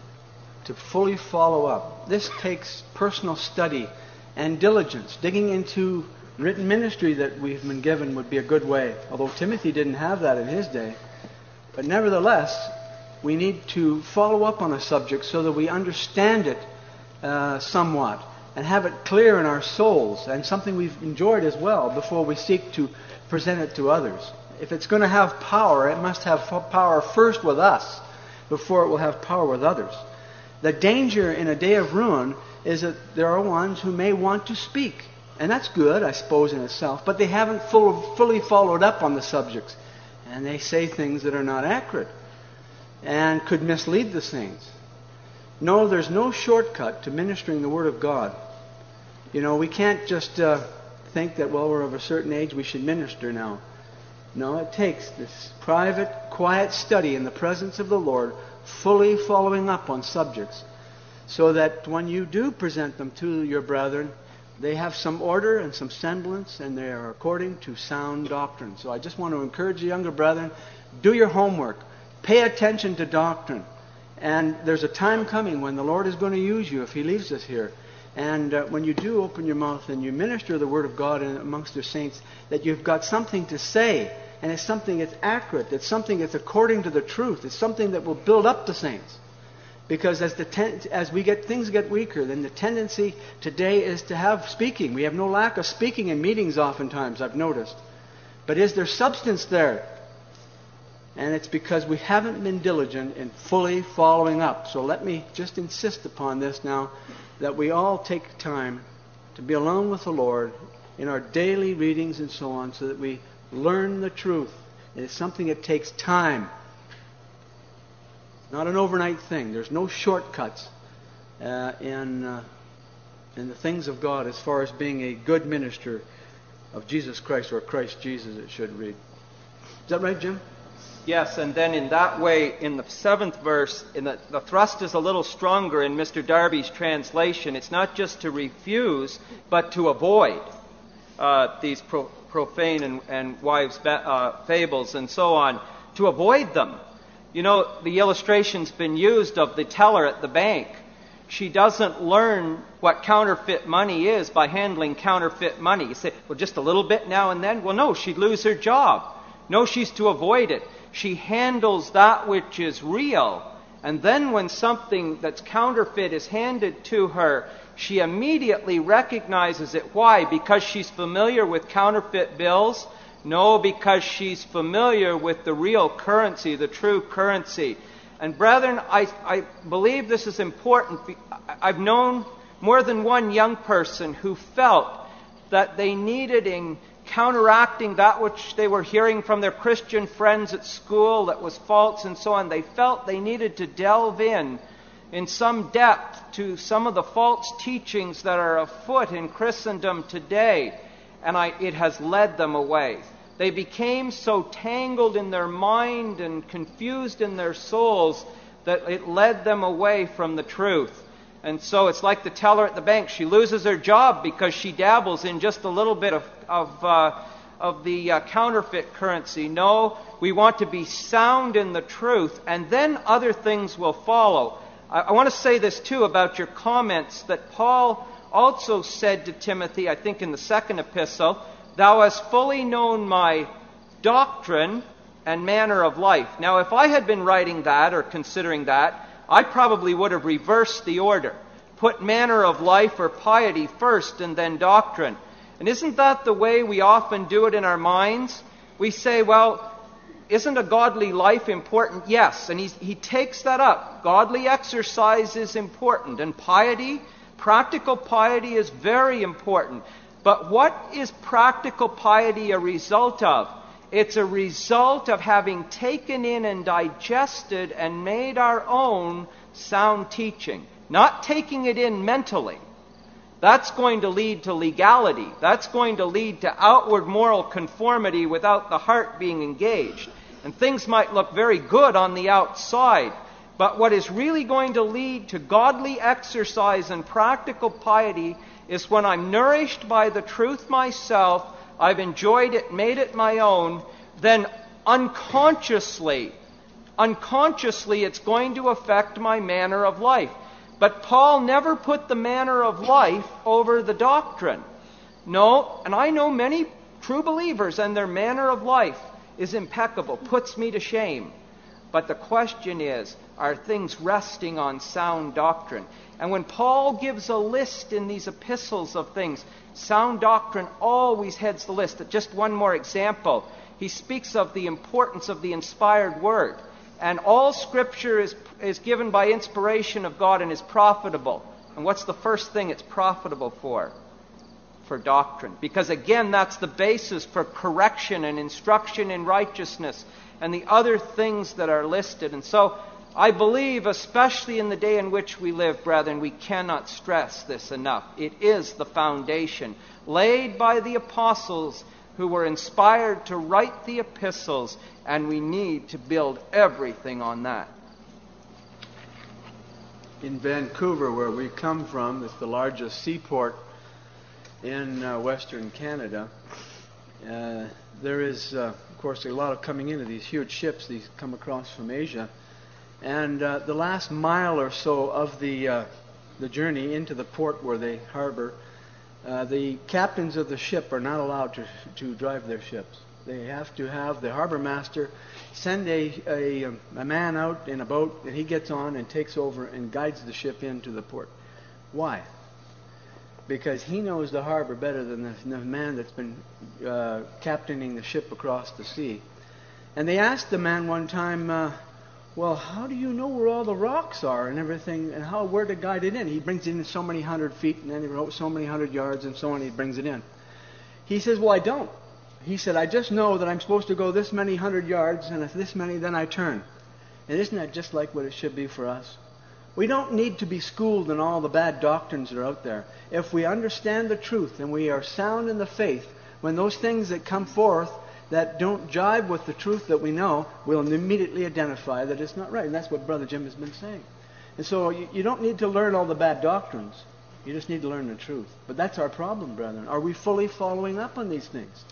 to fully follow up. This takes personal study and diligence. Digging into written ministry that we've been given would be a good way, although Timothy didn't have that in his day. But nevertheless, we need to follow up on a subject so that we understand it somewhat and have it clear in our souls, and something we've enjoyed as well before we seek to present it to others. If it's going to have power, it must have power first with us before it will have power with others. The danger in a day of ruin is that there are ones who may want to speak, and that's good, I suppose, in itself, but they haven't fully followed up on the subjects, and they say things that are not accurate and could mislead the saints. No, there's no shortcut to ministering the Word of God. You know, we can't just think that, well, we're of a certain age, we should minister now. No, it takes this private, quiet study in the presence of the Lord, fully following up on subjects, so that when you do present them to your brethren, they have some order and some semblance, and they are according to sound doctrine. So I just want to encourage the younger brethren, do your homework, pay attention to doctrine. And there's a time coming when the Lord is going to use you if He leaves us here. And when you do open your mouth and you minister the Word of God amongst your saints, that you've got something to say, and it's something that's accurate, it's something that's according to the truth, it's something that will build up the saints. Because as things get weaker, then the tendency today is to have speaking. We have no lack of speaking in meetings oftentimes, I've noticed. But is there substance there? And it's because we haven't been diligent in fully following up. So let me just insist upon this now, that we all take time to be alone with the Lord in our daily readings and so on, so that we learn the truth. It is something that takes time. Not an overnight thing. There's no shortcuts in the things of God as far as being a good minister of Jesus Christ, or Christ Jesus, it should read. Is that right, Jim? Yes, and then in that way, in the 7th verse, the thrust is a little stronger in Mr. Darby's translation. It's not just to refuse, but to avoid these profane and wives' fables and so on. To avoid them. You know, the illustration's been used of the teller at the bank. She doesn't learn what counterfeit money is by handling counterfeit money. You say, well, just a little bit now and then? Well, no, she'd lose her job. No, she's to avoid it. She handles that which is real. And then when something that's counterfeit is handed to her, she immediately recognizes it. Why? Because she's familiar with counterfeit bills? No, because she's familiar with the real currency, the true currency. And brethren, I believe this is important. I've known more than one young person who felt that they needed, in counteracting that which they were hearing from their Christian friends at school that was false and so on, they felt they needed to delve in some depth to some of the false teachings that are afoot in Christendom today. And it has led them away. They became so tangled in their mind and confused in their souls that it led them away from the truth. And so it's like the teller at the bank. She loses her job because she dabbles in just a little bit of the counterfeit currency. No, we want to be sound in the truth, and then other things will follow. I want to say this too about your comments, that Paul also said to Timothy, I think in the 2nd epistle, "Thou hast fully known my doctrine and manner of life." Now, if I had been writing that or considering that, I probably would have reversed the order. Put manner of life or piety first and then doctrine. And isn't that the way we often do it in our minds? We say, well, isn't a godly life important? Yes. And he takes that up. Godly exercise is important. And piety, practical piety, is very important. But what is practical piety a result of? It's a result of having taken in and digested and made our own sound teaching. Not taking it in mentally. That's going to lead to legality. That's going to lead to outward moral conformity without the heart being engaged. And things might look very good on the outside. But what is really going to lead to godly exercise and practical piety is when I'm nourished by the truth myself, I've enjoyed it, made it my own, then unconsciously it's going to affect my manner of life. But Paul never put the manner of life over the doctrine. No, and I know many true believers, and their manner of life is impeccable, puts me to shame. But the question is, are things resting on sound doctrine? And when Paul gives a list in these epistles of things, sound doctrine always heads the list. Just one more example. He speaks of the importance of the inspired word. And all Scripture is given by inspiration of God and is profitable. And what's the first thing it's profitable for? For doctrine. Because again, that's the basis for correction and instruction in righteousness and the other things that are listed. And so I believe, especially in the day in which we live, brethren, we cannot stress this enough. It is the foundation laid by the apostles who were inspired to write the epistles, and we need to build everything on that. In Vancouver, where we come from, it's the largest seaport in Western Canada. There is, of course, a lot of coming into these huge ships. These come across from Asia. And the last mile or so of the journey into the port where they harbor, the captains of the ship are not allowed to drive their ships. They have to have the harbor master send a man out in a boat, and he gets on and takes over and guides the ship into the port. Why? Because he knows the harbor better than the man that's been captaining the ship across the sea. And they asked the man one time, well, how do you know where all the rocks are and everything, and where to guide it in? He brings it in so many 100 feet, and then he wrote so many 100 yards, and so on, he brings it in. He says, well, I don't. He said, I just know that I'm supposed to go this many 100 yards, and if this many, then I turn. And isn't that just like what it should be for us? We don't need to be schooled in all the bad doctrines that are out there. If we understand the truth and we are sound in the faith, when those things that come forth that don't jive with the truth that we know, we'll immediately identify that it's not right. And that's what Brother Jim has been saying. And so you don't need to learn all the bad doctrines. You just need to learn the truth. But that's our problem, brethren. Are we fully following up on these things?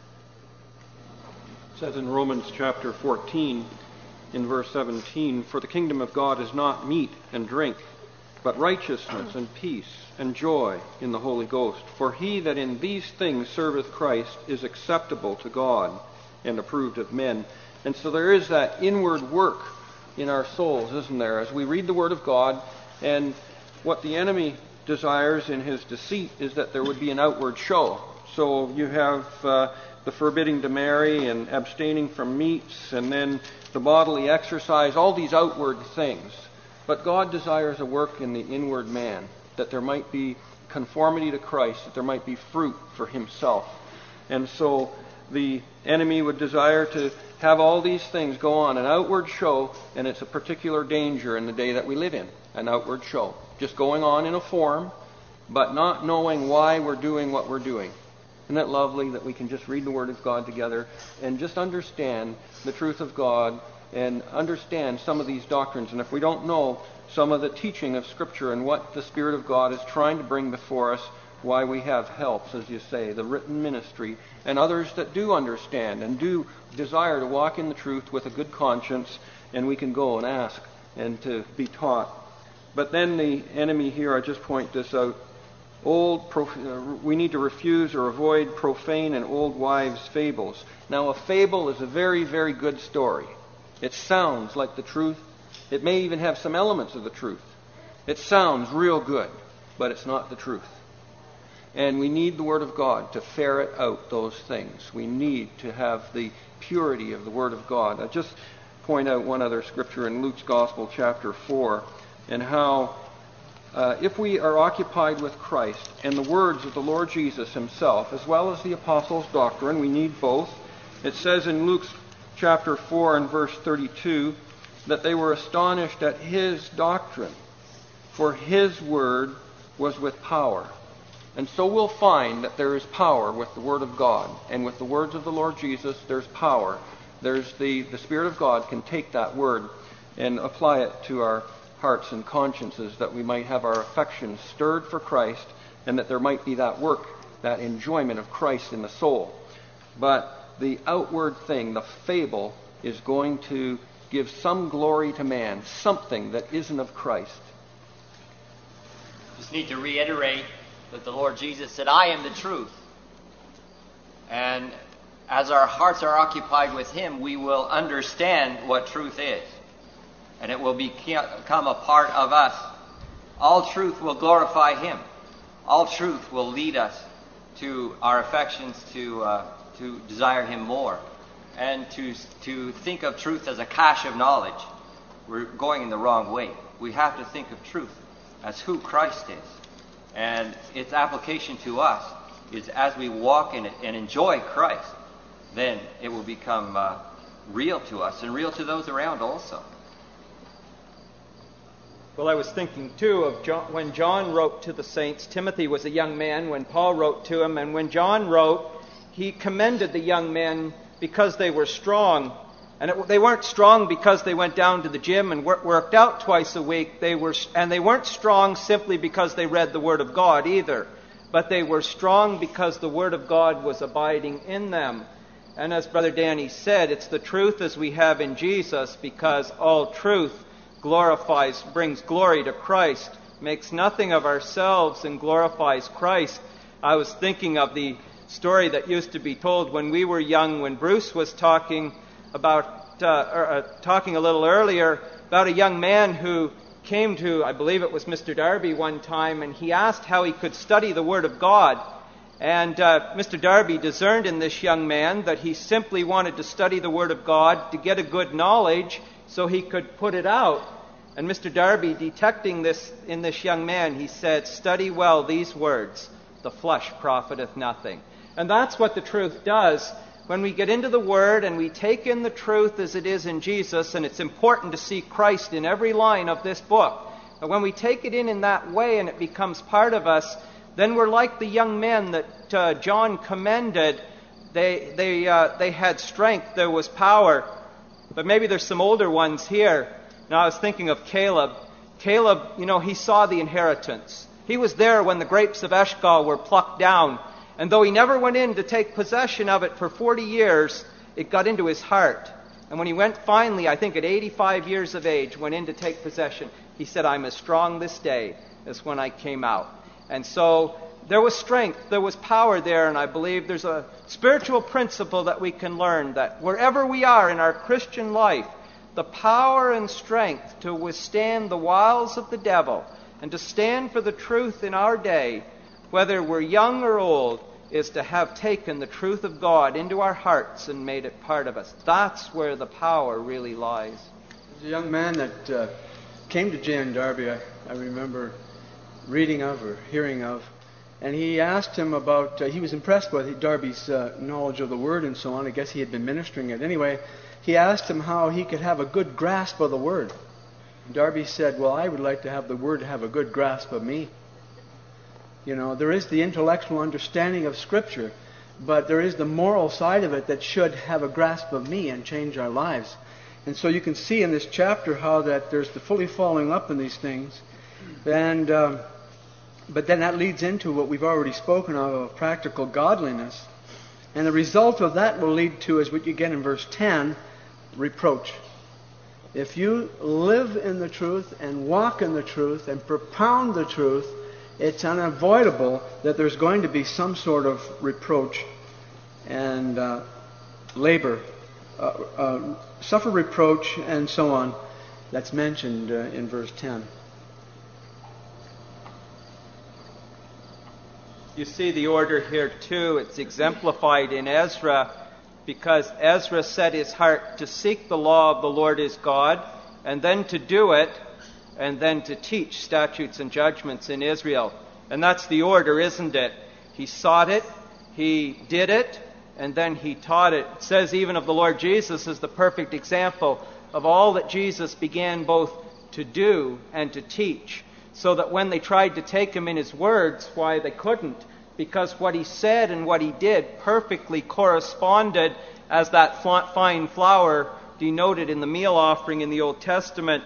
It says in Romans chapter 14, in verse 17, for the kingdom of God is not meat and drink, but righteousness and peace and joy in the Holy Ghost. For he that in these things serveth Christ is acceptable to God and approved of men. And so there is that inward work in our souls, isn't there, as we read the Word of God. And what the enemy desires in his deceit is that there would be an outward show. So you have the forbidding to marry and abstaining from meats, and then the bodily exercise, all these outward things. But God desires a work in the inward man, that there might be conformity to Christ, that there might be fruit for himself. And so the enemy would desire to have all these things go on, an outward show, and it's a particular danger in the day that we live in, an outward show. Just going on in a form, but not knowing why we're doing what we're doing. Isn't that lovely that we can just read the Word of God together and just understand the truth of God and understand some of these doctrines? And if we don't know some of the teaching of Scripture and what the Spirit of God is trying to bring before us, why we have helps, as you say, the written ministry, and others that do understand and do desire to walk in the truth with a good conscience, and we can go and ask and to be taught. But then the enemy here, I just point this out, we need to refuse or avoid profane and old wives' fables. Now, a fable is a very, very good story. It sounds like the truth. It may even have some elements of the truth. It sounds real good, but it's not the truth. And we need the Word of God to ferret out those things. We need to have the purity of the Word of God. I'll just point out one other scripture in Luke's Gospel, chapter 4, and how if we are occupied with Christ and the words of the Lord Jesus himself, as well as the apostles' doctrine, we need both. It says in Luke's chapter 4 and verse 32 that they were astonished at his doctrine, for his word was with power. And so we'll find that there is power with the Word of God. And with the words of the Lord Jesus, there's power. There's the Spirit of God can take that word and apply it to our hearts and consciences, that we might have our affections stirred for Christ and that there might be that work, that enjoyment of Christ in the soul. But the outward thing, the fable, is going to give some glory to man, something that isn't of Christ. Just need to reiterate that the Lord Jesus said, I am the truth. And as our hearts are occupied with Him, we will understand what truth is. And it will become a part of us. All truth will glorify Him. All truth will lead us to our affections to desire Him more. And to think of truth as a cache of knowledge. We're going in the wrong way. We have to think of truth as who Christ is. And its application to us is as we walk in it and enjoy Christ, then it will become real to us and real to those around also. Well, I was thinking, too, of when John wrote to the saints. Timothy was a young man when Paul wrote to him. And when John wrote, he commended the young men because they were strong. And they weren't strong because they went down to the gym and worked out twice a week. They weren't strong simply because they read the Word of God either. But they were strong because the Word of God was abiding in them. And as Brother Danny said, it's the truth as we have in Jesus, because all truth brings glory to Christ, makes nothing of ourselves and glorifies Christ. I was thinking of the story that used to be told when we were young, when Bruce was talking talking a little earlier about a young man who came to, I believe it was Mr. Darby one time, and he asked how he could study the Word of God. And Mr. Darby discerned in this young man that he simply wanted to study the Word of God to get a good knowledge so he could put it out. And Mr. Darby, detecting this in this young man, he said, "Study well these words, the flesh profiteth nothing." And that's what the truth does. When we get into the Word and we take in the truth as it is in Jesus, and it's important to see Christ in every line of this book, but when we take it in that way and it becomes part of us, then we're like the young men that John commended. They had strength, there was power. But maybe there's some older ones here. Now I was thinking of Caleb. Caleb, he saw the inheritance. He was there when the grapes of Eshcol were plucked down. And though he never went in to take possession of it for 40 years, it got into his heart. And when he went finally, I think at 85 years of age, went in to take possession, he said, "I'm as strong this day as when I came out." And so there was strength, there was power there, and I believe there's a spiritual principle that we can learn, that wherever we are in our Christian life, the power and strength to withstand the wiles of the devil and to stand for the truth in our day, whether we're young or old, is to have taken the truth of God into our hearts and made it part of us. That's where the power really lies. There's a young man that came to J.N. Darby, I remember reading of or hearing of, and he asked him about, he was impressed with Darby's knowledge of the Word and so on. I guess he had been ministering it. Anyway, he asked him how he could have a good grasp of the Word. And Darby said, "Well, I would like to have the Word have a good grasp of me." There is the intellectual understanding of Scripture, but there is the moral side of it that should have a grasp of me and change our lives. And so you can see in this chapter how that there's the fully following up in these things. And but then that leads into what we've already spoken of practical godliness. And the result of that will lead to, as what you get in verse 10, reproach. If you live in the truth and walk in the truth and propound the truth, it's unavoidable that there's going to be some sort of reproach and labor, suffer reproach and so on. That's mentioned in verse 10. You see the order here too. It's exemplified in Ezra, because Ezra set his heart to seek the law of the Lord his God, and then to do it, and then to teach statutes and judgments in Israel. And that's the order, isn't it? He sought it, he did it, and then he taught it. It says even of the Lord Jesus as the perfect example of all that Jesus began both to do and to teach. So that when they tried to take him in his words, why, they couldn't, because what he said and what he did perfectly corresponded, as that fine flour denoted in the meal offering in the Old Testament.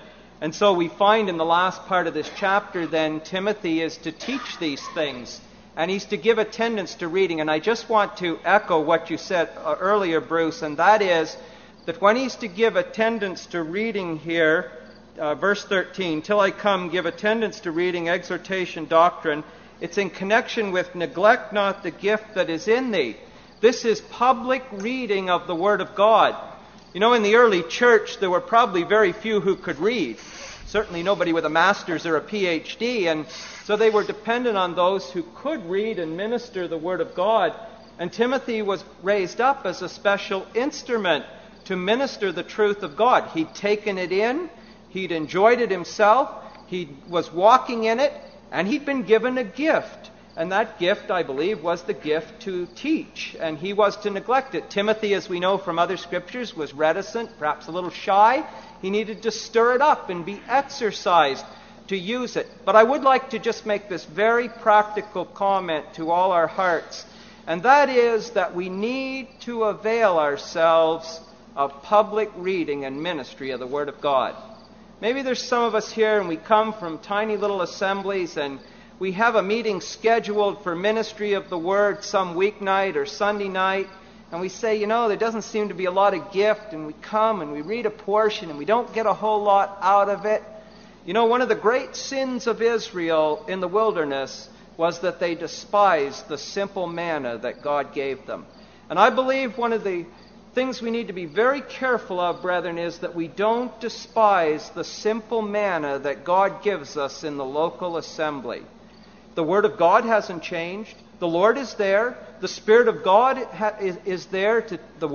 And so we find in the last part of this chapter then Timothy is to teach these things. And he's to give attendance to reading. And I just want to echo what you said earlier, Bruce, and that is that when he's to give attendance to reading here, verse 13, till I come, give attendance to reading, exhortation, doctrine, it's in connection with neglect not the gift that is in thee. This is public reading of the Word of God. You know, in the early church, there were probably very few who could read. Certainly nobody with a master's or a PhD, and so they were dependent on those who could read and minister the Word of God. And Timothy was raised up as a special instrument to minister the truth of God. He'd taken it in, he'd enjoyed it himself, he was walking in it, and he'd been given a gift. And that gift, I believe, was the gift to teach, and he was to neglect it. Timothy, as we know from other scriptures, was reticent, perhaps a little shy. He needed to stir it up and be exercised to use it. But I would like to just make this very practical comment to all our hearts, and that is that we need to avail ourselves of public reading and ministry of the Word of God. Maybe there's some of us here and we come from tiny little assemblies and we have a meeting scheduled for ministry of the Word some weeknight or Sunday night, and we say, you know, there doesn't seem to be a lot of gift, and we come and we read a portion and we don't get a whole lot out of it. You know, one of the great sins of Israel in the wilderness was that they despised the simple manna that God gave them. And I believe one of the things we need to be very careful of, brethren, is that we don't despise the simple manna that God gives us in the local assembly. The Word of God hasn't changed. The Lord is there. The Spirit of God is there. The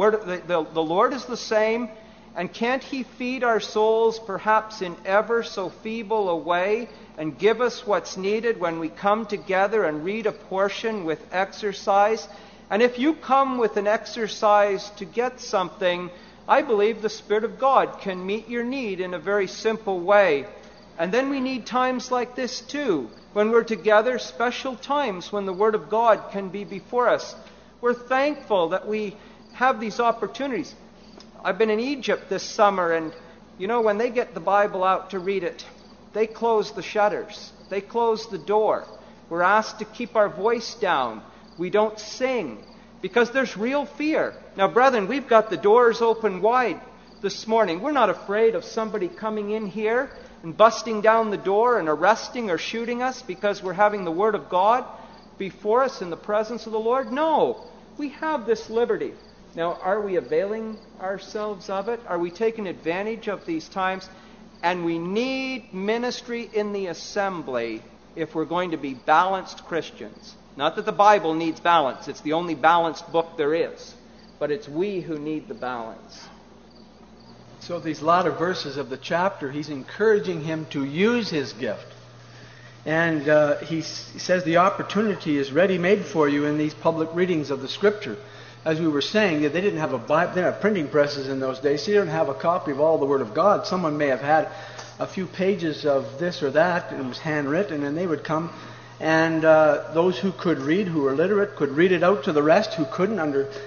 Lord is the same. And can't He feed our souls perhaps in ever so feeble a way and give us what's needed when we come together and read a portion with exercise? And if you come with an exercise to get something, I believe the Spirit of God can meet your need in a very simple way. And then we need times like this too, when we're together, special times when the Word of God can be before us. We're thankful that we have these opportunities. I've been in Egypt this summer, and you know, when they get the Bible out to read it, they close the shutters. They close the door. We're asked to keep our voice down. We don't sing because there's real fear. Now, brethren, we've got the doors open wide this morning. We're not afraid of somebody coming in here and busting down the door and arresting or shooting us because we're having the Word of God before us in the presence of the Lord. No, we have this liberty. Now, are we availing ourselves of it? Are we taking advantage of these times? And we need ministry in the assembly if we're going to be balanced Christians. Not that the Bible needs balance. It's the only balanced book there is. But it's we who need the balance. So these latter verses of the chapter, he's encouraging him to use his gift. And he says the opportunity is ready-made for you in these public readings of the Scripture. As we were saying, they didn't have they didn't have printing presses in those days, so you didn't have a copy of all the Word of God. Someone may have had a few pages of this or that, and it was handwritten, and they would come. And those who could read, who were literate, could read it out to the rest who couldn't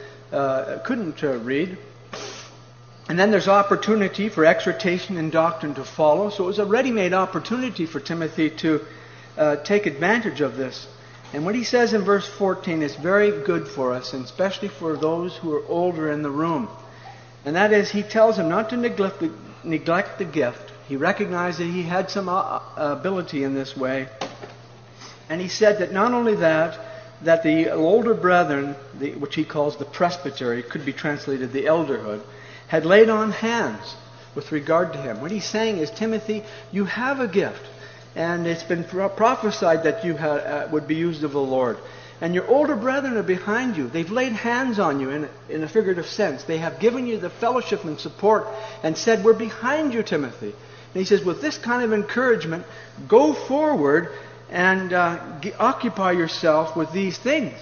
read. And then there's opportunity for exhortation and doctrine to follow. So it was a ready-made opportunity for Timothy to take advantage of this. And what he says in verse 14 is very good for us, and especially for those who are older in the room. And that is, he tells him not to neglect the gift. He recognized that he had some ability in this way. And he said that not only that the older brethren, which he calls the presbytery, could be translated the elderhood, had laid on hands with regard to him. What he's saying is, Timothy, you have a gift. And it's been prophesied that you would be used of the Lord. And your older brethren are behind you. They've laid hands on you in a figurative sense. They have given you the fellowship and support and said, we're behind you, Timothy. And he says, with this kind of encouragement, go forward and occupy yourself with these things.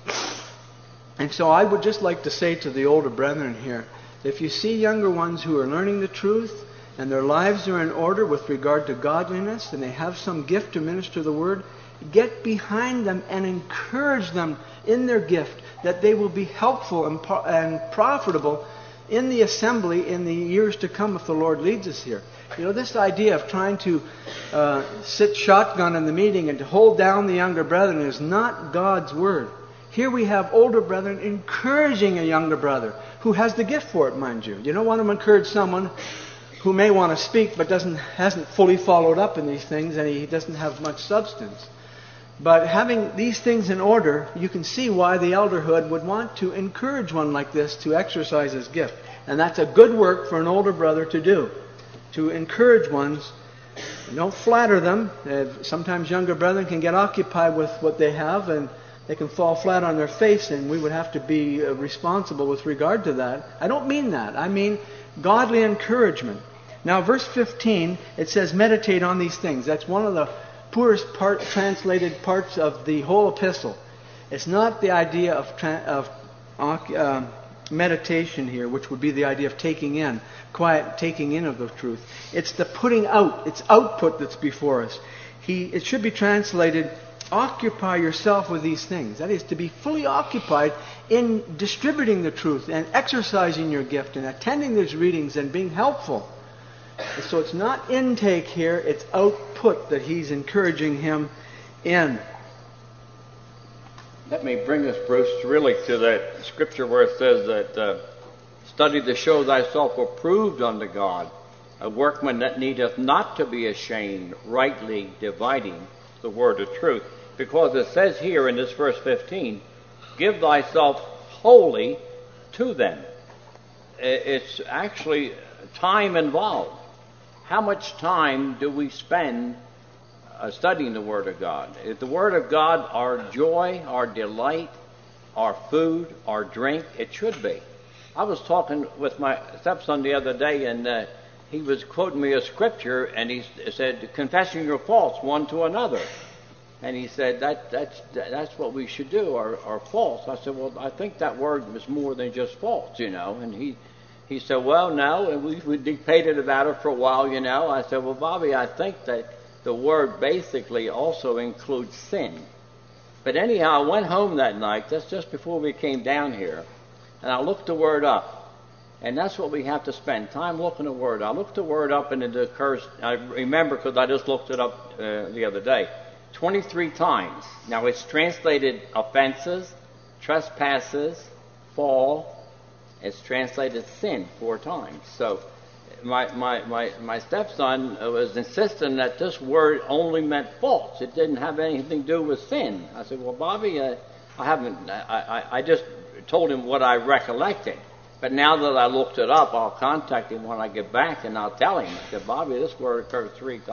And so I would just like to say to the older brethren here, if you see younger ones who are learning the truth, and their lives are in order with regard to godliness, and they have some gift to minister the Word, get behind them and encourage them in their gift, that they will be helpful and profitable in the assembly in the years to come if the Lord leads us here. You know, this idea of trying to sit shotgun in the meeting and to hold down the younger brethren is not God's word. Here we have older brethren encouraging a younger brother who has the gift for it, mind you. You don't want to encourage someone who may want to speak but hasn't fully followed up in these things, and he doesn't have much substance. But having these things in order, you can see why the elderhood would want to encourage one like this to exercise his gift. And that's a good work for an older brother to do, to encourage ones. Don't flatter them. Sometimes younger brethren can get occupied with what they have, and they can fall flat on their face, and we would have to be responsible with regard to that. I don't mean that. I mean godly encouragement. Now, verse 15, it says, meditate on these things. That's one of the poorest translated parts of the whole epistle. It's not the idea of meditation here, which would be the idea of taking in, quiet taking in of the truth. It's the putting out, it's output that's before us. It should be translated, occupy yourself with these things. That is, to be fully occupied in distributing the truth and exercising your gift and attending these readings and being helpful. So it's not intake here, it's output that he's encouraging him in. Let me bring us, Bruce, really to that scripture where it says that study to show thyself approved unto God, a workman that needeth not to be ashamed, rightly dividing the word of truth. Because it says here in this verse 15, give thyself wholly to them. It's actually time involved. How much time do we spend studying the Word of God? Is the Word of God our joy, our delight, our food, our drink? It should be. I was talking with my stepson the other day, and he was quoting me a scripture, and he said, confessing your faults one to another. And he said, that's what we should do, our faults. I said, well, I think that word was more than just faults, you know. And he said, well, no, and we debated about it for a while, you know. I said, well, Bobby, I think that the word basically also includes sin. But anyhow, I went home that night, that's just before we came down here, and I looked the word up. And that's what we have to spend time looking the word. I looked the word up, and it occurs, I remember because I just looked it up the other day, 23 times. Now it's translated offenses, trespasses, fall. It's translated sin 4 times. So my stepson was insisting that this word only meant faults. It didn't have anything to do with sin. I said, well, Bobby, I just told him what I recollected. But now that I looked it up, I'll contact him when I get back and I'll tell him. I said, Bobby, this word occurs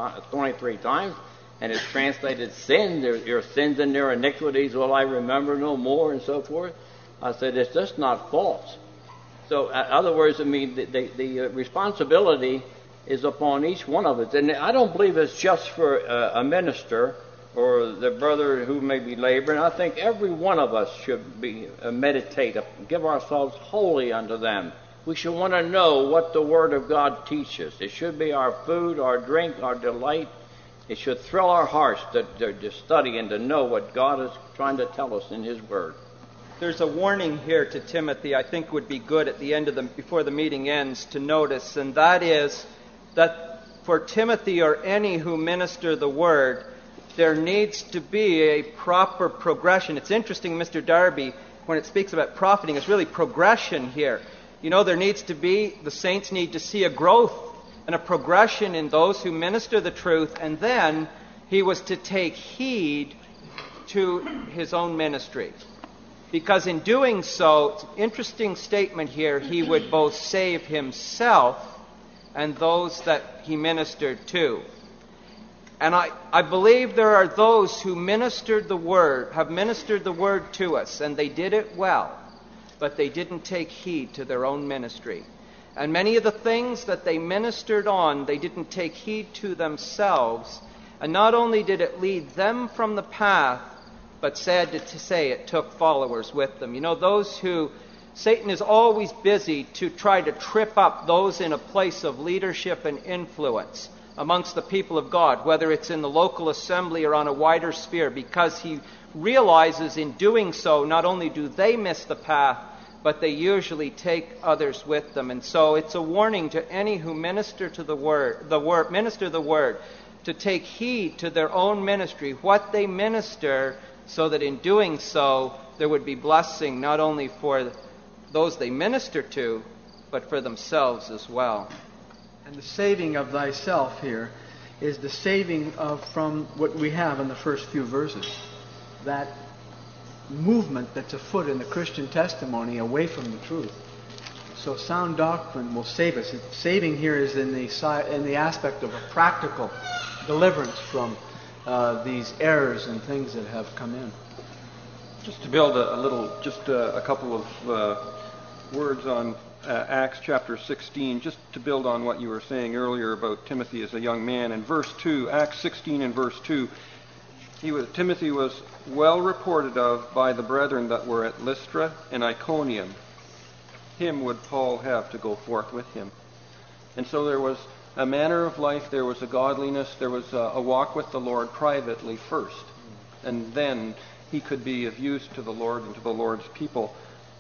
23 times, and it's translated sin. Your sins and their iniquities will I remember no more, and so forth. I said, it's just not faults. So, in other words, I mean, the responsibility is upon each one of us. And I don't believe it's just for a minister or the brother who may be laboring. I think every one of us should be meditate, give ourselves wholly unto them. We should want to know what the Word of God teaches. It should be our food, our drink, our delight. It should thrill our hearts to study and to know what God is trying to tell us in His Word. There's a warning here to Timothy I think would be good at the end of before the meeting ends to notice, and that is that for Timothy or any who minister the Word, there needs to be a proper progression. It's interesting, Mr. Darby, when it speaks about profiting, it's really progression here. You know, there needs to be, the saints need to see a growth and a progression in those who minister the truth, and then he was to take heed to his own ministry. Because in doing so, interesting statement here, he would both save himself and those that he ministered to. And I believe there are those who ministered the Word, have ministered the Word to us, and they did it well, but they didn't take heed to their own ministry. And many of the things that they ministered on, they didn't take heed to themselves. And not only did it lead them from the path, but sad to say, it took followers with them. You know, those who, Satan is always busy to try to trip up those in a place of leadership and influence amongst the people of God, whether it's in the local assembly or on a wider sphere, because he realizes in doing so, not only do they miss the path, but they usually take others with them. And so it's a warning to any who minister to the word, to take heed to their own ministry, what they minister, so that in doing so there would be blessing not only for those they minister to, but for themselves as well. And the saving of thyself here is the saving from what we have in the first few verses. That movement that's afoot in the Christian testimony away from the truth. So sound doctrine will save us. Saving here is in the aspect of a practical deliverance from these errors and things that have come in. Just to build a couple of words on Acts chapter 16, just to build on what you were saying earlier about Timothy as a young man. In verse 2, Acts 16 and verse 2, Timothy was well reported of by the brethren that were at Lystra and Iconium. Him would Paul have to go forth with him. And so there was a manner of life, there was a godliness, there was a walk with the Lord privately first. And then he could be of use to the Lord and to the Lord's people.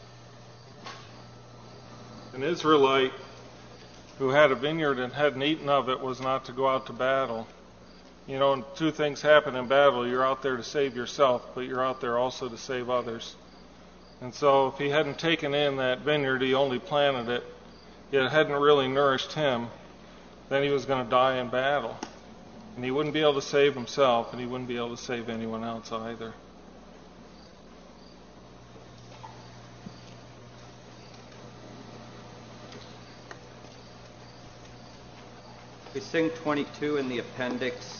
An Israelite who had a vineyard and hadn't eaten of it was not to go out to battle. You know, two things happen in battle. You're out there to save yourself, but you're out there also to save others. And so if he hadn't taken in that vineyard, he only planted it, yet it hadn't really nourished him, then he was going to die in battle. And he wouldn't be able to save himself, and he wouldn't be able to save anyone else either. We sing 22 in the appendix.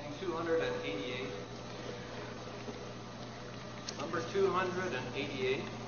Number 288.